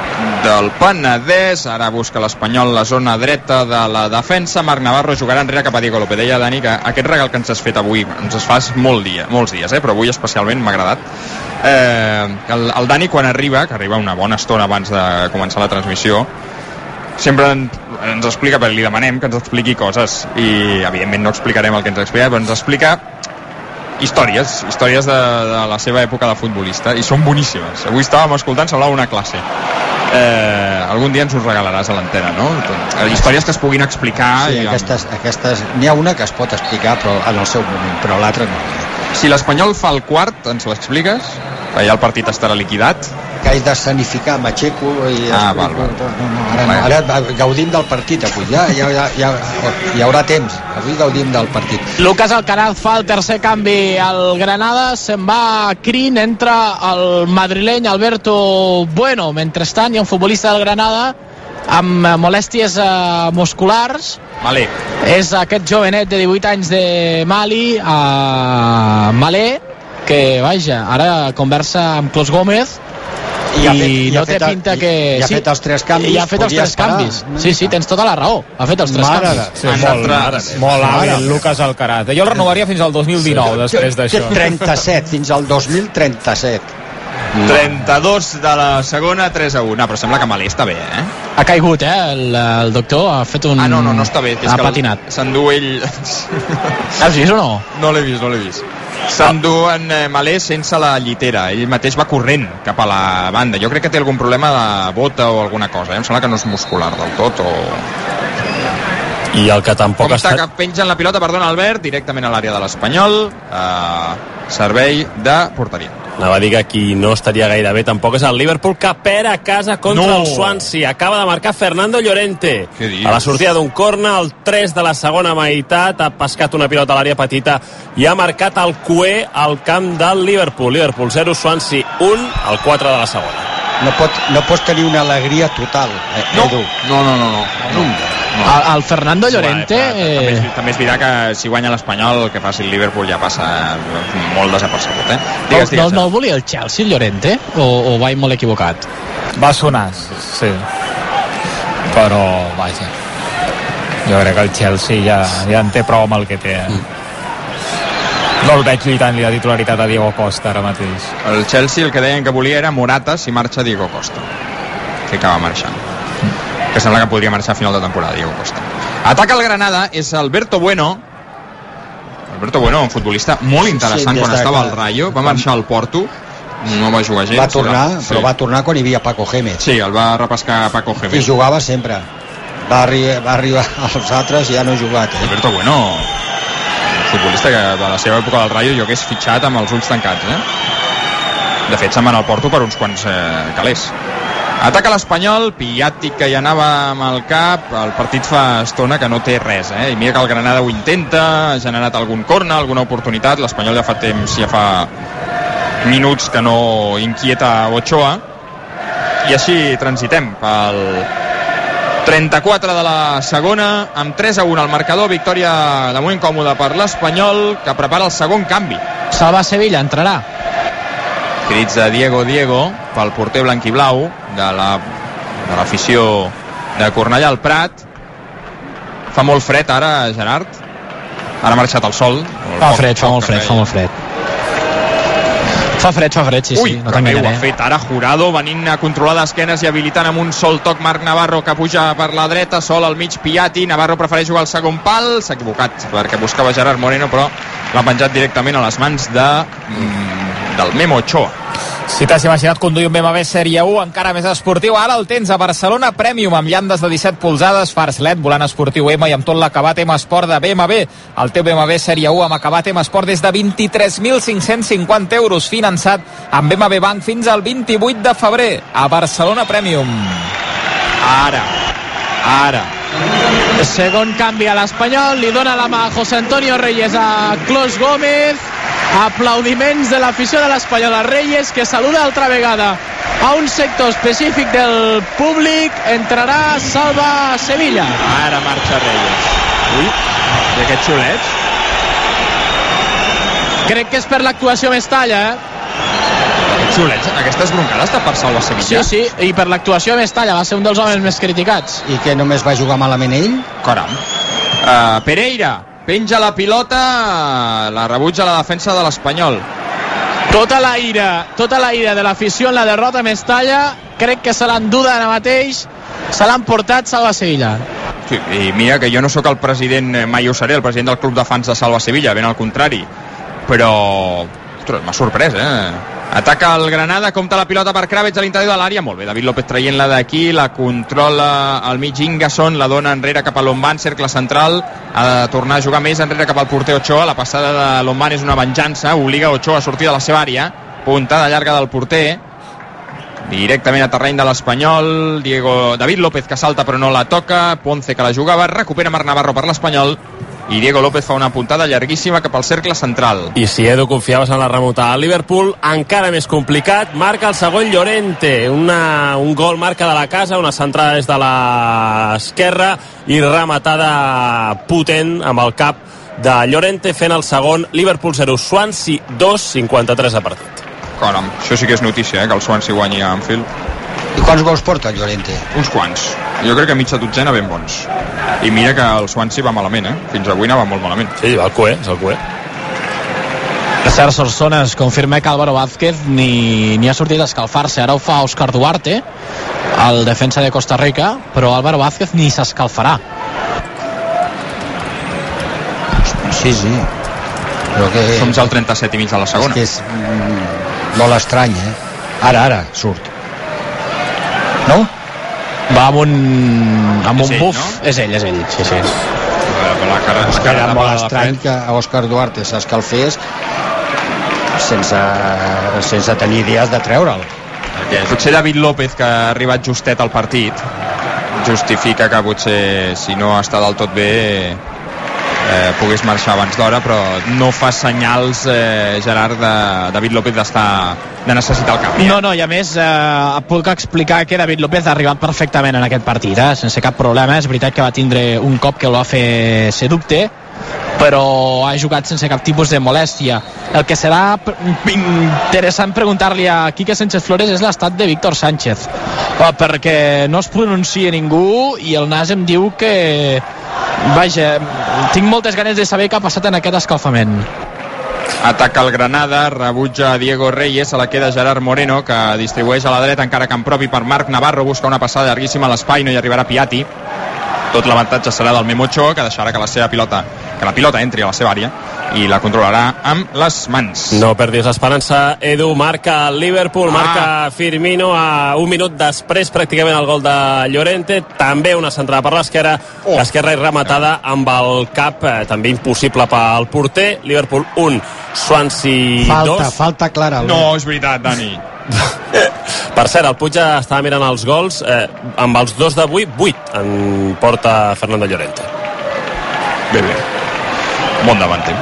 del Penedès. Ara busca l'Espanyol la zona dreta de la defensa. Marc Navarro jugarà enrere cap a Diego López. Deia Dani que aquest regal que ens has fet avui ens es fas molts dies, però avui especialment m'ha agradat. El Dani, quan arriba, que arriba una bona estona abans de començar la transmissió, sempre ens explica, perquè li demanem que ens expliqui coses, i evidentment no explicarem el que ens explica, però ens explica històries de la seva època de futbolista, i són boníssimes. Avui estàvem escoltant, semblava una classe. Algun dia ens ho regalaràs a l'antena, no? Històries que es puguin explicar. Sí, aquestes n'hi ha una que es pot explicar però en el seu moment, però l'altra no. Si l'Espanyol fa el quart, ens l'expliques? Ja el partit estarà liquidat. Que haig d'escenificar, m'aixeco i val. Ara gaudim del partit avui, ja hi haurà temps, avui gaudim del partit. Lucas Alcaraz fa el tercer canvi al Granada, se'n va Crin, entra el madrileny Alberto Bueno. Mentrestant hi ha un futbolista del Granada amb molèsties musculars. Malé. És aquest jovenet de 18 anys de Mali, Malé, que vaja, ara conversa amb Clos Gómez i no té pinta que... I ha fet els 3 canvis. I ha fet els 3 canvis. Sí, tens tota la raó. Ha fet els 3 canvis. Molt hàbil, Lucas Alcaraz. Jo el renovaria fins al 2019, després d'això. 37, fins al 2037. 32 de la segona, 3-1. Però sembla que Malé està bé, Ha caigut, el doctor ha fet un... No està bé. Ha patinat. S'endú ell... Has vist o no? No l'he vist. S'endú en Malé sense la llitera. Ell mateix va corrent cap a la banda. Jo crec que té algun problema de bota o alguna cosa. Em sembla que no és muscular del tot o... I el que tampoc ha estat... que pengen la pilota, perdona, Albert, directament a l'àrea de l'Espanyol, servei de porteria. Anava a dir que qui no estaria gaire bé tampoc és el Liverpool, que perd a casa contra el Swansea. Acaba de marcar Fernando Llorente a la sortida d'un córner, al 3 de la segona meitat. Ha pescat una pilota a l'àrea petita i ha marcat el Cué al camp del Liverpool. Liverpool 0, Swansea 1, al 4 de la segona. No pots tenir una alegria total, Edu. No. El Fernando Llorente... També és veritat que si guanya l'Espanyol, el que faci el Liverpool ja passa molt desapercebut, Digues. No el volia el Chelsea, el Llorente? O vaig molt equivocat? Va sonar, sí. Però, vaja, jo crec que el Chelsea ja en té prou amb el que té, No el veig lluitant la titularitat a Diego Costa ara mateix. El Chelsea el que deien que volia era Morata si marxa Diego Costa, que acaba marxant. Que sembla que podria marxar a final de temporada, Diego Costa. Ataca el Granada, és Alberto Bueno, un futbolista molt interessant quan estava al Rayo, va marxar al Porto, no va jugar gens. Però va tornar quan hi havia Paco Gémez. Sí, el va repescar Paco Gémez. I jugava sempre. Va arribar als altres i ja no ha jugat. Alberto Bueno, futbolista que a la seva època del Rayo jo hagués fitxat amb els ulls tancats, De fet, se'n van al Porto per uns quants calés. Ataca l'Espanyol, Piatti que hi anava amb el cap, el partit fa estona que no té res, I mira que el Granada ho intenta, ha generat algun córner, alguna oportunitat, l'Espanyol ja fa minuts que no inquieta Ochoa, i així transitem pel 34 de la segona, amb 3-1 al marcador, victòria de moment còmoda per l'Espanyol, que prepara el segon canvi. Salva Sevilla, entrarà. Crits de Diego pel porter blanquiblau de l'afició de Cornellà al Prat. Fa molt fred ara, Gerard. Ara ha marxat el sol. Fa molt fred. Fa fred, sí. Ui, que bé ho ha fet ara Jurado, venint a controlar d'esquenes i habilitant amb un sol toc Marc Navarro, que puja per la dreta, sol al mig Piatti. Navarro prefereix jugar al segon pal, s'ha equivocat perquè buscava Gerard Moreno, però l'ha penjat directament a les mans del Memo Ochoa. Si t'has imaginat conduir un BMW Sèrie 1 encara més esportiu, ara el tens a Barcelona Premium, amb llandes de 17 polzades, fars LED, volant esportiu M i amb tot l'acabat M Sport de BMW. El teu BMW Sèrie 1 amb acabat M Sport des de 23.550 euros, finançat amb BMW Bank fins al 28 de febrer. A Barcelona Premium. Ara. Segon canvi a l'Espanyol, li dona la mà a José Antonio Reyes a Clos Gómez. Aplaudiments de l'afició de l'Espanyol a Reyes, que saluda altra vegada a un sector específic del públic. Entrarà Salva Sevilla. Ara marxa Reyes. Ui, i aquests xulets? Crec que és per l'actuació més talla, Xiulets, aquestes broncades de per Salva Sevilla. Sí, i per l'actuació de Mestalla va ser un dels homes més criticats. I que només va jugar malament ell? Caram. Pereira penja la pilota, la rebutja la defensa de l'Espanyol. Tota la ira de l'afició en la derrota a Mestalla, crec que se l'enduda ara mateix, se l'han portat Salva Sevilla. Sí, i mira que jo no sóc el president, mai ho seré, el president del club de fans de Salva Sevilla, ben al contrari, però ostres, m'ha sorprès, Ataca el Granada, compta la pilota per Kravets a l'interior de l'àrea, molt bé, David López traient-la d'aquí, la controla al mig Ingasson, la dona enrere cap a Lombán, cercle central, ha de tornar a jugar més enrere cap al porter Ochoa, la passada de Lombán és una venjança, obliga Ochoa a sortir de la seva àrea, puntada llarga del porter, directament a terreny de l'Espanyol, David López que salta però no la toca, Ponce que la jugava, recupera Marc Navarro per l'Espanyol, i Diego López fa una puntada llarguíssima cap al cercle central. I si Edu confiaves en la remuntada al Liverpool, encara més complicat, marca el segon Llorente, un gol marca de la casa, una centrada des de l'esquerra i rematada potent amb el cap de Llorente fent el segon. Liverpool 0, Swansea 2, 53 de partit. Caram, això sí que és notícia, que el Swansea guanyi a Anfield. I quants gols porta el Llorente? Uns quants. Jo crec que mitja dotzena ben bons. I mira que el Swansea va malament, Fins avui anava molt malament. Sí, va al cué, és el cué. A certs persones confirma que Álvaro Vázquez ni ha sortit a escalfar-se. Ara ho fa Óscar Duarte, el defensa de Costa Rica, però Álvaro Vázquez ni s'escalfarà. Sí. Però que... Som ja al 37 i mig de la segona. És que és molt estrany, Ara surt. No? Va amb un buf, no? és ell, sí. Era molt estrany que Òscar Duarte s'escalfés sense tenir idees de treure'l. Potser David López, que ha arribat justet al partit, justifica que potser si no està del tot bé pogués marxar abans d'hora, però no fa senyals, Gerard, de David López de necessitar el canvi. No, i a més puc explicar que David López ha arribat perfectament en aquest partit, sense cap problema. És veritat que va tindre un cop que el va fer ser dubte, però ha jugat sense cap tipus de molèstia. El que serà interessant preguntar-li a Quique Sánchez Flores és l'estat de Víctor Sánchez, perquè no es pronuncia ningú i el nas em diu que vaja, tinc moltes ganes de saber què ha passat en aquest escalfament. Ataca el Granada, rebutja Diego Reyes, se la queda Gerard Moreno, que distribueix a la dreta encara que en propi per Marc Navarro, busca una passada llarguíssima a l'espai, no hi arribarà Piatti. Tot l'avantatge serà del Memo Ochoa, que deixarà que la pilota entri a la seva àrea i la controlarà amb les mans. No perdis l'esperança, Edu. Marca el Liverpool, marca Firmino a un minut després pràcticament el gol de Llorente, també una centrada per l'esquerra, l'esquerra és rematada amb el cap, també impossible pel porter. Liverpool 1, Swansea 2. Falta clara. No, és veritat, Dani. Per cert, el Puig ja estava mirant els gols, amb els dos d'avui, 8 en porta Fernando Llorente. Bé, bon davanter.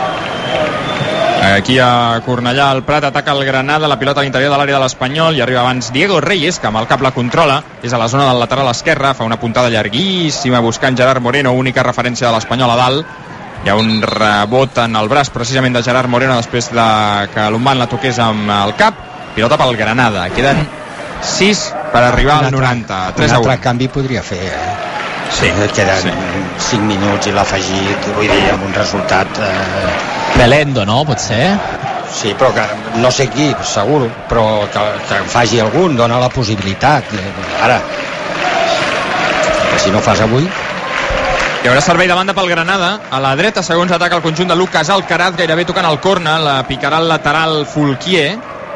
Aquí a Cornellà el Prat ataca el Granada, la pilota a l'interior de l'àrea de l'Espanyol, i arriba abans Diego Reyes, que amb el cap la controla, és a la zona del lateral esquerre, fa una puntada llarguíssima buscant Gerard Moreno, única referència de l'Espanyol a dalt. Hi ha un rebot en el braç precisament de Gerard Moreno després de que Lombán la toqués amb el cap. Pilota pel Granada, queden 6 per arribar al 90, 3-1. Un altre canvi podria fer, Sí, queden 5 minuts i l'ha afegit, vull dir, amb un resultat... Melendo, no? Pot ser? Sí, però que no sé qui, segur, però que en faci algun, dona la possibilitat. Ara, si no fas avui... Hi haurà servei de banda pel Granada. A la dreta, segons ataca el conjunt de Lucas Alcaraz, gairebé tocant el corner, la picarà el lateral Fulquier.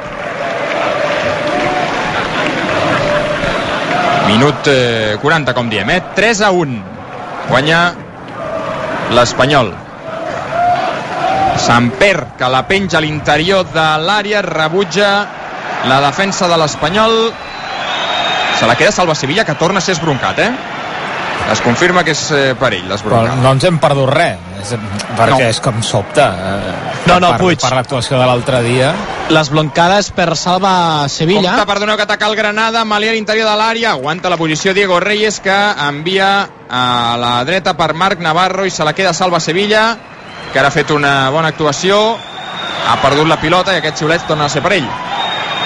Minut 40, com diem, 3-1. Guanya l'Espanyol. Samper, que la penja a l'interior de l'àrea, rebutja la defensa de l'Espanyol. Se la queda Salva Sevilla, que torna a ser esbroncat, Es confirma que és perill, l'esbroncat. No ens hem perdut res, perquè és com sobte. Puig. Per l'actuació de l'altre dia. Les bloncades per Salva Sevilla. Compte, perdoneu, que ataca el Granada, Malí a l'interior de l'àrea, aguanta la posició Diego Reyes, que envia a la dreta per Marc Navarro i se la queda Salva Sevilla, que ara ha fet una bona actuació, ha perdut la pilota i aquest xiulet torna a ser per ell.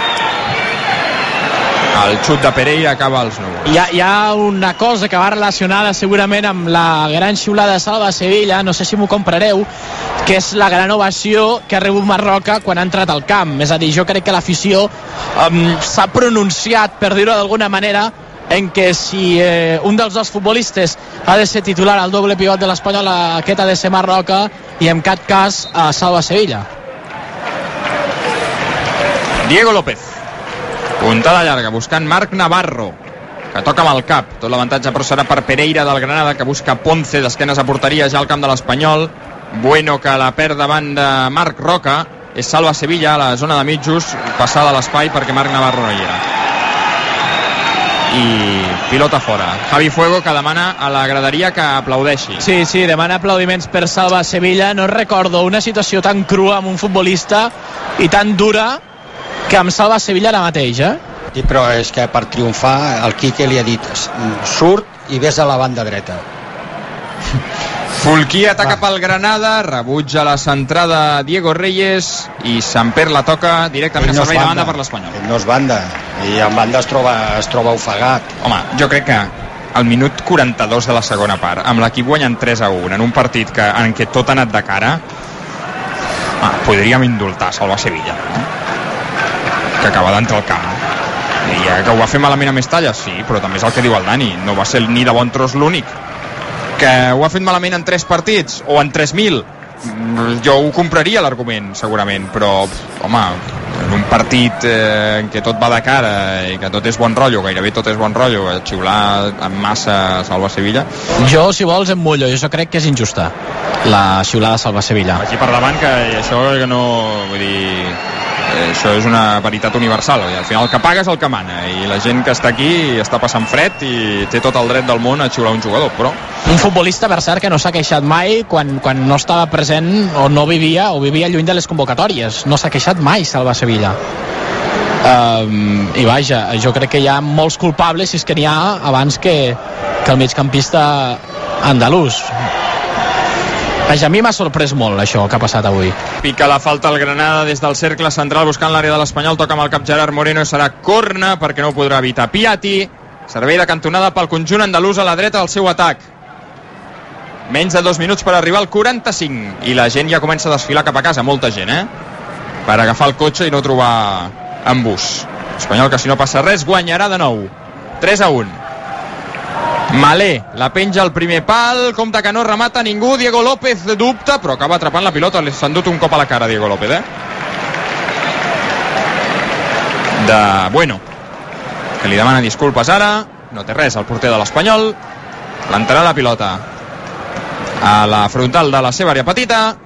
El xut de Pereira acaba als núvols. Hi ha una cosa que va relacionada segurament amb la gran xiulada de Salva Sevilla, no sé si m'ho comprareu, que és la gran ovació que ha rebut Marroca quan ha entrat al camp. És a dir, jo crec que l'afició s'ha pronunciat, per dir-ho d'alguna manera, en que si un dels dos futbolistes ha de ser titular al doble pivot de l'Espanyol, aquest ha de ser Marroca i en cap cas Salva Sevilla. Diego López, puntada llarga, buscant Marc Navarro, que toca amb el cap. Tot l'avantatge però serà per Pereira del Granada, que busca Ponce d'esquenes a porteria ja al camp de l'Espanyol. Bueno, que la perd davant de Marc Roca. És Salva Sevilla a la zona de mitjos, passada a l'espai perquè Marc Navarro no hi era. I pilota fora. Javi Fuego, que demana a la graderia que aplaudeixi. Sí, demana aplaudiments per Salva Sevilla. No recordo una situació tan crua amb un futbolista i tan dura que amb Salva Sevilla ara mateix, Sí, però és que per triomfar el Quique li ha dit surt i ves a la banda dreta. Fulquí ataca pel Granada, rebutja la centrada Diego Reyes i Samper la toca directament a servei de banda per l'Espanyol. No és banda, i en banda es troba ofegat. Home, jo crec que al minut 42 de la segona part, amb l'equip guanyant 3-1 en un partit en què tot ha anat de cara, podríem indultar Salva Sevilla, que acaba d'entrar al camp. I que ho va fer malament a Mestalla, sí, però també és el que diu el Dani, no va ser ni de bon tros l'únic. Que ho ha fet malament en 3 partits o en 3.000, jo ho compraria l'argument segurament, però home, en un partit en què tot va de cara i que tot és bon rotllo, gairebé tot és bon rotllo, a xiular amb massa Salva Sevilla. Jo, si vols, em mullo. Jo crec que és injusta la xiulada Salva Sevilla. Aquí per davant que això que no, vull dir, això és una veritat universal, i al final el que paga és el que mana, i la gent que està aquí està passant fred i té tot el dret del món a xiular un jugador, però un futbolista, per cert, que no s'ha queixat mai quan no estava present o no vivia lluny de les convocatòries. No s'ha queixat mai Salva Sevilla. I vaja, jo crec que hi ha molts culpables, si és que n'hi ha, abans que el migcampista andalús. Vaja, a mi m'ha sorprès molt això que ha passat avui. Pica la falta al Granada des del cercle central buscant l'àrea de l'Espanyol, toca amb el cap Gerard Moreno i serà corna perquè no ho podrà evitar Piatti. Servei de cantonada pel conjunt andalús a la dreta del seu atac. Menys de 2 minuts per arribar al 45 i la gent ja comença a desfilar cap a casa, molta gent, per agafar el cotxe i no trobar embús. Espanyol, que si no passa res guanyarà de nou 3-1. Malé la penja al primer pal, compte que no remata ningú, Diego López dubta però acaba atrapant la pilota, s'ha endut un cop a la cara Diego López, de Bueno, que li demana disculpes ara, no té res el porter de l'Espanyol, plantarà la pilota a la frontal de la seva àrea petita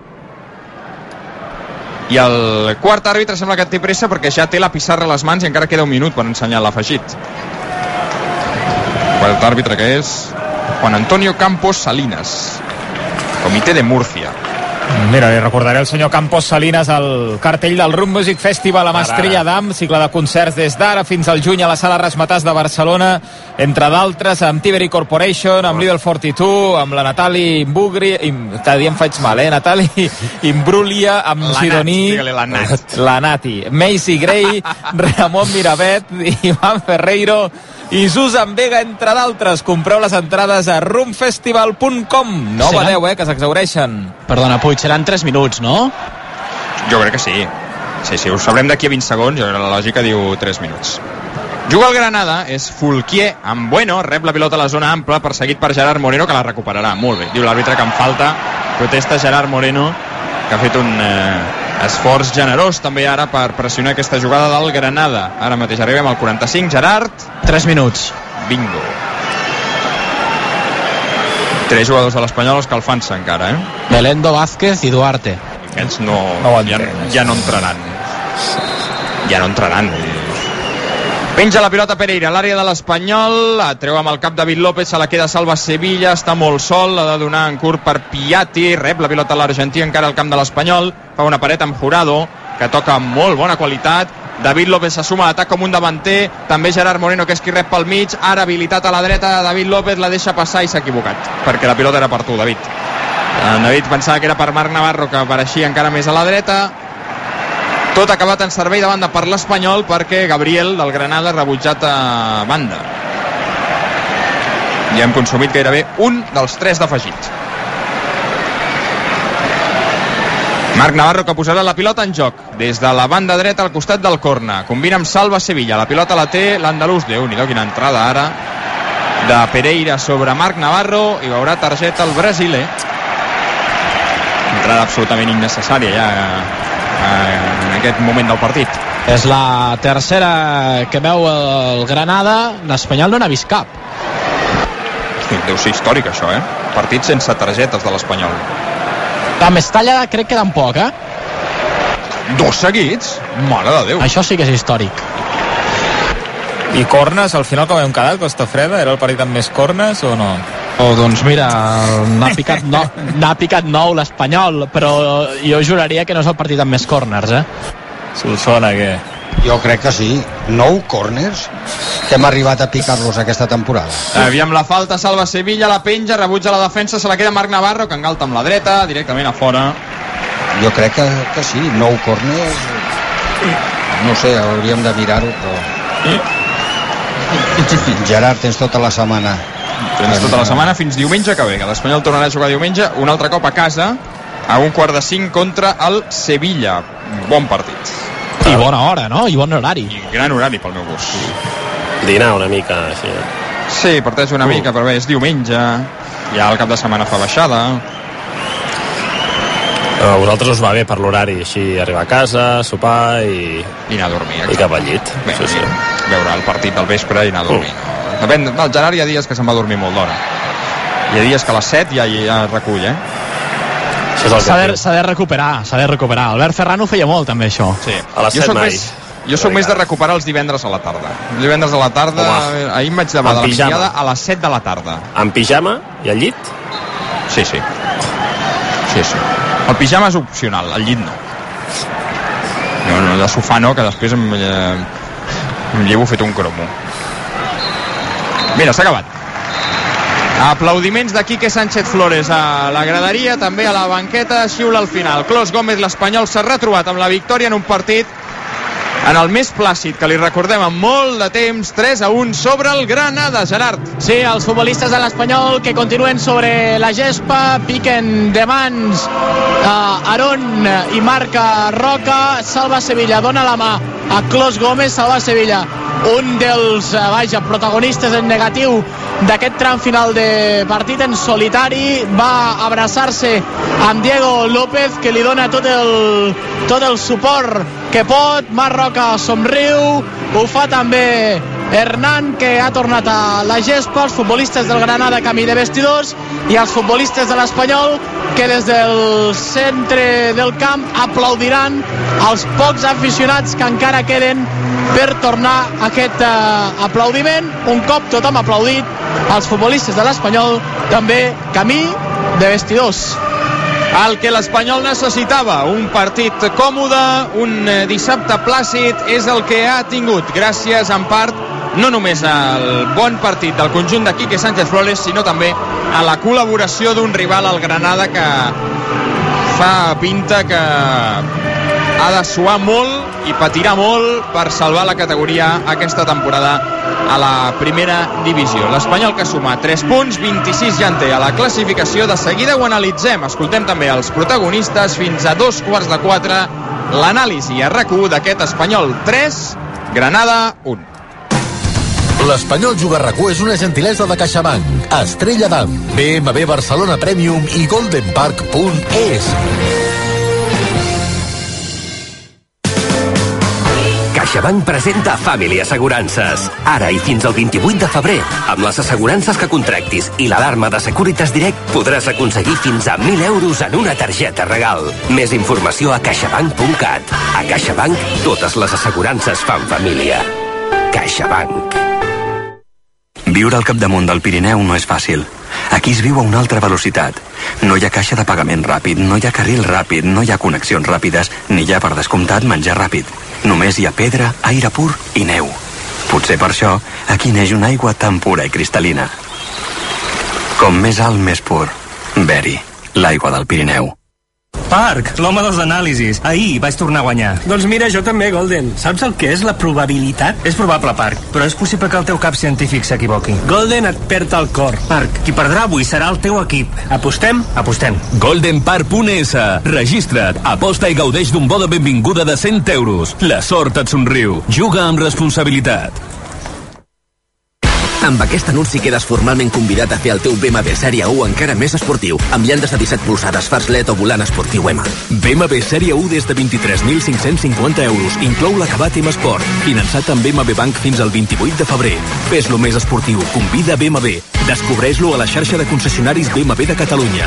i el quart àrbitre sembla que té pressa perquè ja té la pissarra a les mans i encara queda un minut per ensenyar l'afegit. Quart àrbitre, que és Juan Antonio Campos Salinas, Comitè de Múrcia. Mira, li recordaré el senyor Campos Salinas el cartell del Room Music Festival a Mastrilla d'Am, cicle de concerts des d'ara fins al juny a la Sala Razzmatazz de Barcelona, entre d'altres amb Tiberi Corporation, amb Lidl 42, amb la Natali Imbugri, cada dia em faig mal, Natali Imbruglia, amb Sidoní, la Nati, Macy Gray, Ramon Miravet, Ivan Ferreiro i Susan Vega, entre d'altres. Compreu les entrades a roomfestival.com. No badeu, que s'exhaureixen. Perdona, Puig, seran 3 minuts, no? Jo crec que sí. Sí, ho sabrem d'aquí a 20 segons. Jo crec que la lògica diu 3 minuts. Juga el Granada, és Fulquier amb Bueno, rep la pilota a la zona ampla, perseguit per Gerard Moreno, que la recuperarà. Molt bé, diu l'àrbitre que en falta. Protesta Gerard Moreno, que ha fet un esforç generós també ara per pressionar aquesta jugada del Granada. Ara mateix arribem al 45, Gerard. 3 minuts. Bingo. 3 jugadors de l'Espanyol escalfant-se encara, Belendo, Vázquez i Duarte. Aquests ja no entraran. Ja no entraran. Penja la pilota Pereira a l'àrea de l'Espanyol, la treu amb el cap David López, se la queda Salva Sevilla, està molt sol, l'ha de donar en curt per Piatti, rep la pilota a l'Argentí encara al camp de l'Espanyol, fa una paret amb Jurado, que toca amb molt bona qualitat. David López s'assuma a l'atac com un davanter, també Gerard Moreno, que és qui rep pel mig, ara habilitat a la dreta, David López la deixa passar i s'ha equivocat, perquè la pilota era per tu, David. David pensava que era per Marc Navarro, que apareixia encara més a la dreta, Tot acabat en servei de banda per l'Espanyol, perquè Gabriel del Granada ha rebutjat a banda. Ja hem consumit gairebé un dels 3 d'afegits. Marc Navarro, que posarà la pilota en joc des de la banda dreta al costat del corna. Combina amb Salva Sevilla. La pilota la té l'andalús. Déu-n'hi-do, quina entrada ara de Pereira sobre Marc Navarro, i veurà targeta el brasiler. Entrada absolutament innecessària ja en aquest moment del partit. És la tercera que veu el Granada. L'Espanyol no n'ha vist cap. Deu ser històric això, Partit sense targetes de l'Espanyol. A Mestalla crec que tampoc, 2 seguits? Mare de Déu. Això sí que és històric. I cornes, al final com hem quedat, Costa Freda? Era el partit amb més cornes o no? Doncs mira, n'ha picat 9 l'Espanyol, però jo juraria que no és el partit amb més corners, Solsona, què? Jo crec que sí. 9 corners que hem arribat a picar-los aquesta temporada. Aviam la falta, Salva Sevilla, la penja, rebutja la defensa, se la queda Marc Navarro, que engalta amb la dreta, directament a fora. Jo crec que sí, 9 corners. No sé, hauríem de mirar-ho, però... Gerard, tens tota la setmana. Tens tota la setmana fins diumenge que ve, que l'Espanyol tornarà a jugar diumenge, un altre cop a casa, a 1:45 contra el Sevilla. Bon partit. I bona hora, no? I bon horari. I gran horari pel meu gust. Dinar una mica, així. Sí, parteix una mica, però bé, és diumenge, ja el cap de setmana fa baixada. A vosaltres us va bé per l'horari, així arribar a casa, sopar i anar a dormir. I cap al llit. Bé, sí. Veure el partit del vespre i anar a dormir. Depèn, el Gerard hi ha dies que se'n va a dormir molt d'hora. Hi ha dies que a les 7 ja recull, S'ha de recuperar. Albert Ferran ho feia molt, també, això. Sí. A les 7 mai. Jo soc més de recuperar els divendres a la tarda. Divendres a la tarda, ahir em vaig llevar de la migdiada a les 7 de la tarda. En pijama i al llit? Sí. El pijama és opcional, el llit no. No, de sofà no, que després em llevo fet un cromo. Mira, s'ha acabat. Aplaudiments de Quique Sánchez Flores a la graderia, també a la banqueta, xiula al final. Clos Gómez, l'Espanyol s'ha retrobat amb la victòria en un partit en el més plàcid, que li recordem amb molt de temps, 3-1 sobre el Granada, Gerard. Sí, els futbolistes de l'Espanyol que continuen sobre la gespa, piquen de mans Aarón i marca Roca. Salva Sevilla dona la mà a Clos Gómez. Salva Sevilla, un dels protagonistes en negatiu d'aquest tram final de partit, en solitari, va abraçar-se amb Diego López, que li dona tot el suport que pot. Marc Roca somriu, ho fa també Hernán, que ha tornat a la gespa. Els futbolistes del Granada camí de vestidors, i els futbolistes de l'Espanyol que des del centre del camp aplaudiran els pocs aficionats que encara queden per tornar aquest aplaudiment. Un cop tothom aplaudit, els futbolistes de l'Espanyol també camí de vestidors. El que l'Espanyol necessitava, un partit còmode, un dissabte plàcid, és el que ha tingut, gràcies en part no només al bon partit del conjunt de Quique Sánchez Flores, sinó també a la col·laboració d'un rival, al Granada, que fa pinta que ha de suar molt i patirà molt per salvar la categoria aquesta temporada a la primera divisió. L'Espanyol, que suma 3 punts, 26 ja en té a la classificació. De seguida ho analitzem, escoltem també els protagonistes. Fins a 3:45 l'anàlisi a RAC1 d'aquest Espanyol 3, Granada 1. L'Espanyol Juga a RAC1 és una gentilesa de CaixaBank, Estrella d'Am, BMW Barcelona Premium i goldenpark.es. CaixaBank presenta Family Assegurances. Ara i fins al 28 de febrer, amb les assegurances que contractis i l'alarma de Securitas Direct, podràs aconseguir fins a 1.000 euros en una targeta regal. Més informació a caixabank.cat. A CaixaBank, totes les assegurances fan família. CaixaBank. Viure al capdamunt del Pirineu no és fàcil. Aquí es viu a una altra velocitat. No hi ha caixa de pagament ràpid, no hi ha carril ràpid, no hi ha connexions ràpides, ni hi ha, per descomptat, menjar ràpid. Només hi ha pedra, aire pur i neu. Potser per això aquí neix una aigua tan pura i cristal·lina. Com més alt, més pur. Beri, l'aigua del Pirineu. Park, l'home dels anàlisis. Ahir vaig tornar a guanyar. Doncs mira, jo també, Golden. Saps el que és la probabilitat? És probable, Park, però és possible que el teu cap científic s'equivoqui. Golden et perd el cor. Park, qui perdrà avui serà el teu equip. Apostem? Apostem. Goldenpark.es. Registra't, aposta i gaudeix d'un bo de benvinguda de 100 euros. La sort et somriu. Juga amb responsabilitat. Amb aquest anunci quedes formalment convidat a fer el teu BMW Sèrie 1 encara més esportiu, amb llandes de 17 polzades, fars LED o volant esportiu M. BMW Sèrie 1 des de 23.550 euros. Inclou l'acabat M Sport. Finançat amb BMW Bank fins al 28 de febrer. Fes-lo més esportiu. Convida BMW. Descobreix-lo a la xarxa de concessionaris BMW de Catalunya.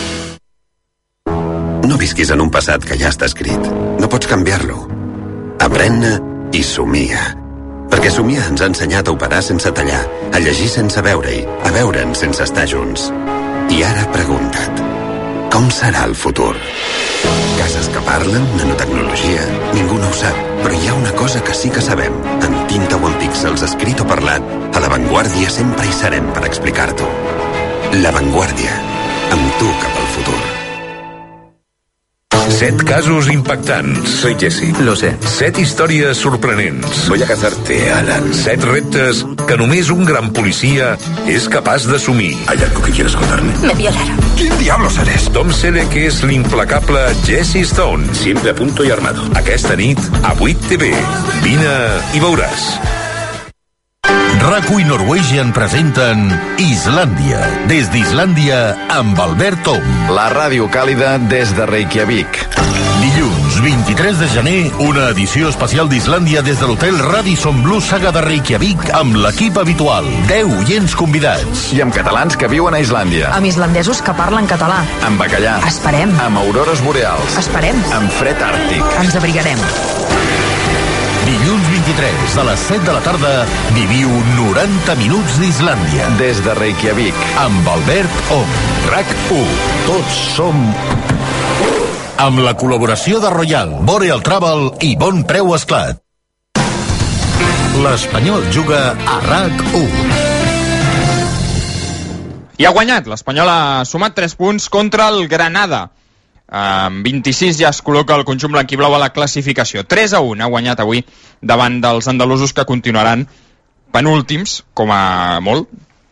No visquis en un passat que ja està escrit. No pots canviar-lo. Aprèn-ne i somia. Perquè somiar ens ha ensenyat a operar sense tallar, a llegir sense veure-hi, a veure'ns sense estar junts. I ara pregunta't, com serà el futur? Cases que parlen, nanotecnologia, ningú no ho sap, però hi ha una cosa que sí que sabem. En tinta o en píxels, escrit o parlat, a La Vanguardia sempre hi serem per explicar-t'ho. La Vanguardia, amb tu cap al futur. 7 casos impactants. Soy Jesse. Lo sé. 7 històries sorprenents. Voy a cazarte, Alan. 7 reptes que només un gran policia és capaç d'assumir. ¿Hay algo que quieras contarme? Me violaron. ¿Quién diablos eres? Tom Selleck és l'implacable Jesse Stone. Siempre a punto y armado. Aquesta nit, a 8 TV. Vine i veuràs. RAC1 i Norwegian presenten Islàndia. Des d'Islàndia, amb Albert Tom. La ràdio càlida des de Reykjavik. Dilluns, 23 de gener, una edició especial d'Islàndia des de l'hotel Radisson Blu Saga de Reykjavik amb l'equip habitual. 10 oients convidats. I amb catalans que viuen a Islàndia. Amb islandesos que parlen català. Amb bacallà. Esperem. Amb aurores boreals. Esperem. Amb fred àrtic. Ens abrigarem. Dilluns 23, a les 7 de la tarda, viviu 90 minuts d'Islàndia. Des de Reykjavik. Amb Albert Om. RAC1. Tots som... Amb la col·laboració de Royal, Boreal Travel i Bon Preu Esclat. L'Espanyol juga a RAC1. I ha guanyat. L'Espanyol ha sumat 3 punts contra el Granada. Amb 26 ja es col·loca el conjunt blanquiblau a la classificació. 3-1 ha guanyat avui davant dels andalusos, que continuaran penúltims, com a molt,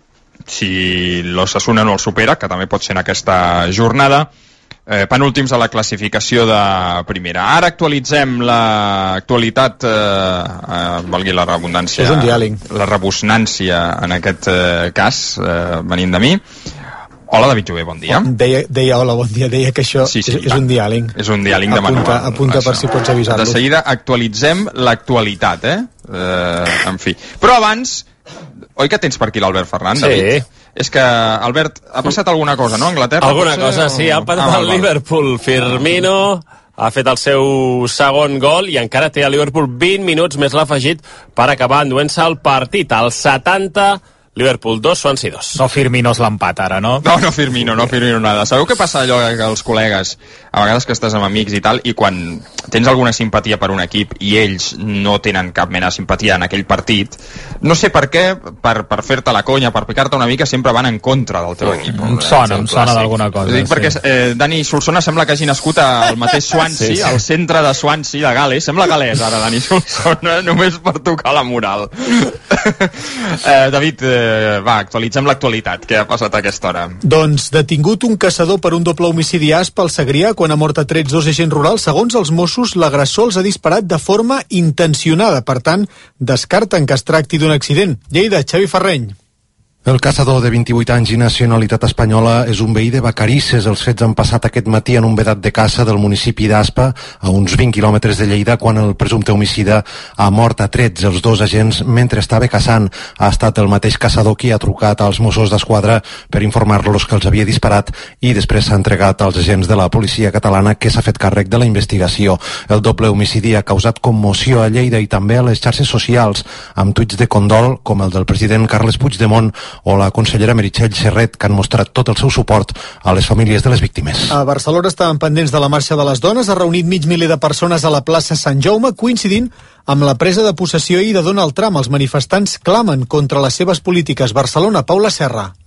si l'Osasuna no el supera, que també pot ser en aquesta jornada. Penúltims a la classificació de primera. Ara actualitzem l'actualitat, valgui la redundància, és un diàling, la rebusnància en aquest cas, venint de mi. Hola, David Jové, bon dia. Deia hola, bon dia, deia que això és un diàling. És un diàling de manual. Apunta per si pots avisar-lo. De seguida actualitzem l'actualitat, en fi. Però abans, oi que tens per aquí l'Albert Ferran, David? Sí. És que, Albert, ha passat alguna cosa, no, a Anglaterra? Alguna cosa, sí, ha patat el Liverpool. Firmino ha fet el seu segon gol i encara té a Liverpool 20 minuts més l'afegit per acabar enduent-se el partit. Al 70, Liverpool 2, Swansea 2. No Firmino és l'empat ara, no? No Firmino nada. Sabeu què passa allò que els col·legues, a vegades que estàs amb amics i tal, i quan tens alguna simpatia per un equip i ells no tenen cap mena de simpatia en aquell partit, no sé per què, per fer-te la conya, per picar-te una mica, sempre van en contra del teu equip. Em sona d'alguna cosa. Dic perquè Dani Solsona sembla que hagi nascut al mateix Swansea, al centre de Swansea, de Gales. Sembla galès ara, Dani Solsona, només per tocar la moral. David, va, actualitzem l'actualitat. Què ha passat a aquesta hora? Doncs detingut un caçador per un doble homicidi a Aspa, al Segrià, quan ha mort a trets 2 agents rurals. Segons els Mossos, l'agressor els ha disparat de forma intencionada. Per tant, descarten que es tracti d'un accident. Lleida, Xavi Ferreny. El caçador de 28 anys i nacionalitat espanyola és un veí de Vacarisses. Els fets han passat aquest matí en un vedat de caça del municipi d'Aspa, a uns 20 quilòmetres de Lleida, quan el presumpte homicida ha mort a trets els dos agents mentre estava caçant. Ha estat el mateix caçador qui ha trucat als Mossos d'Esquadra per informar-los que els havia disparat i després s'ha entregat als agents de la policia catalana, que s'ha fet càrrec de la investigació. El doble homicidi ha causat commoció a Lleida i també a les xarxes socials, amb tuits de condol com el del president Carles Puigdemont o la consellera Meritxell Serret, que han mostrat tot el seu suport a les famílies de les víctimes. A Barcelona estaven pendents de la marxa de les dones. Ha reunit mig miler de persones a la plaça Sant Jaume, coincidint amb la presa de possessió ahir de Donald Trump. Els manifestants clamen contra les seves polítiques. Barcelona, Paula Serra.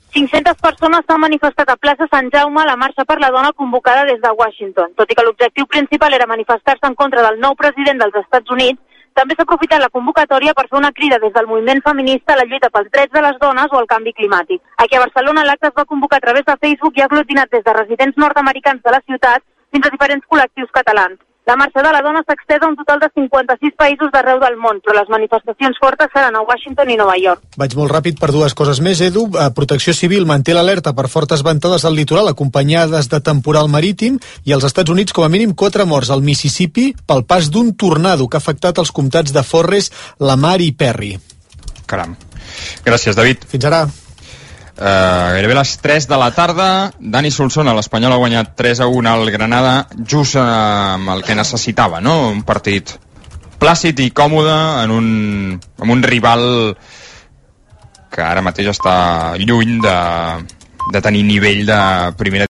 500 persones s'han manifestat a plaça Sant Jaume a la marxa per la dona convocada des de Washington. Tot i que l'objectiu principal era manifestar-se en contra del nou president dels Estats Units, també s'ha aprofitat la convocatòria per fer una crida des del moviment feminista a la lluita pels drets de les dones o al canvi climàtic. Aquí a Barcelona l'acte es va convocar a través de Facebook i ha aglutinat des de residents nord-americans de la ciutat fins a diferents col·lectius catalans. La marxa de la dona s'ha extès a un total de 56 països d'arreu del món, però les manifestacions fortes seran a Washington i Nova York. Vaig molt ràpid per dues coses més, Edu. Protecció Civil manté l'alerta per fortes ventades al litoral acompanyades de temporal marítim i als Estats Units com a mínim 4 morts al Mississippi pel pas d'un tornado que ha afectat els comtats de Forres, Lamar i Perry. Caram. Gràcies, David. Fins ara. Gairebé les 3 de la tarda. Dani Solsona, l'Espanyol ha guanyat 3-1 al Granada, just amb el que necessitava, no? Un partit plàcid i còmode amb un rival que ara mateix està lluny de tenir nivell de primera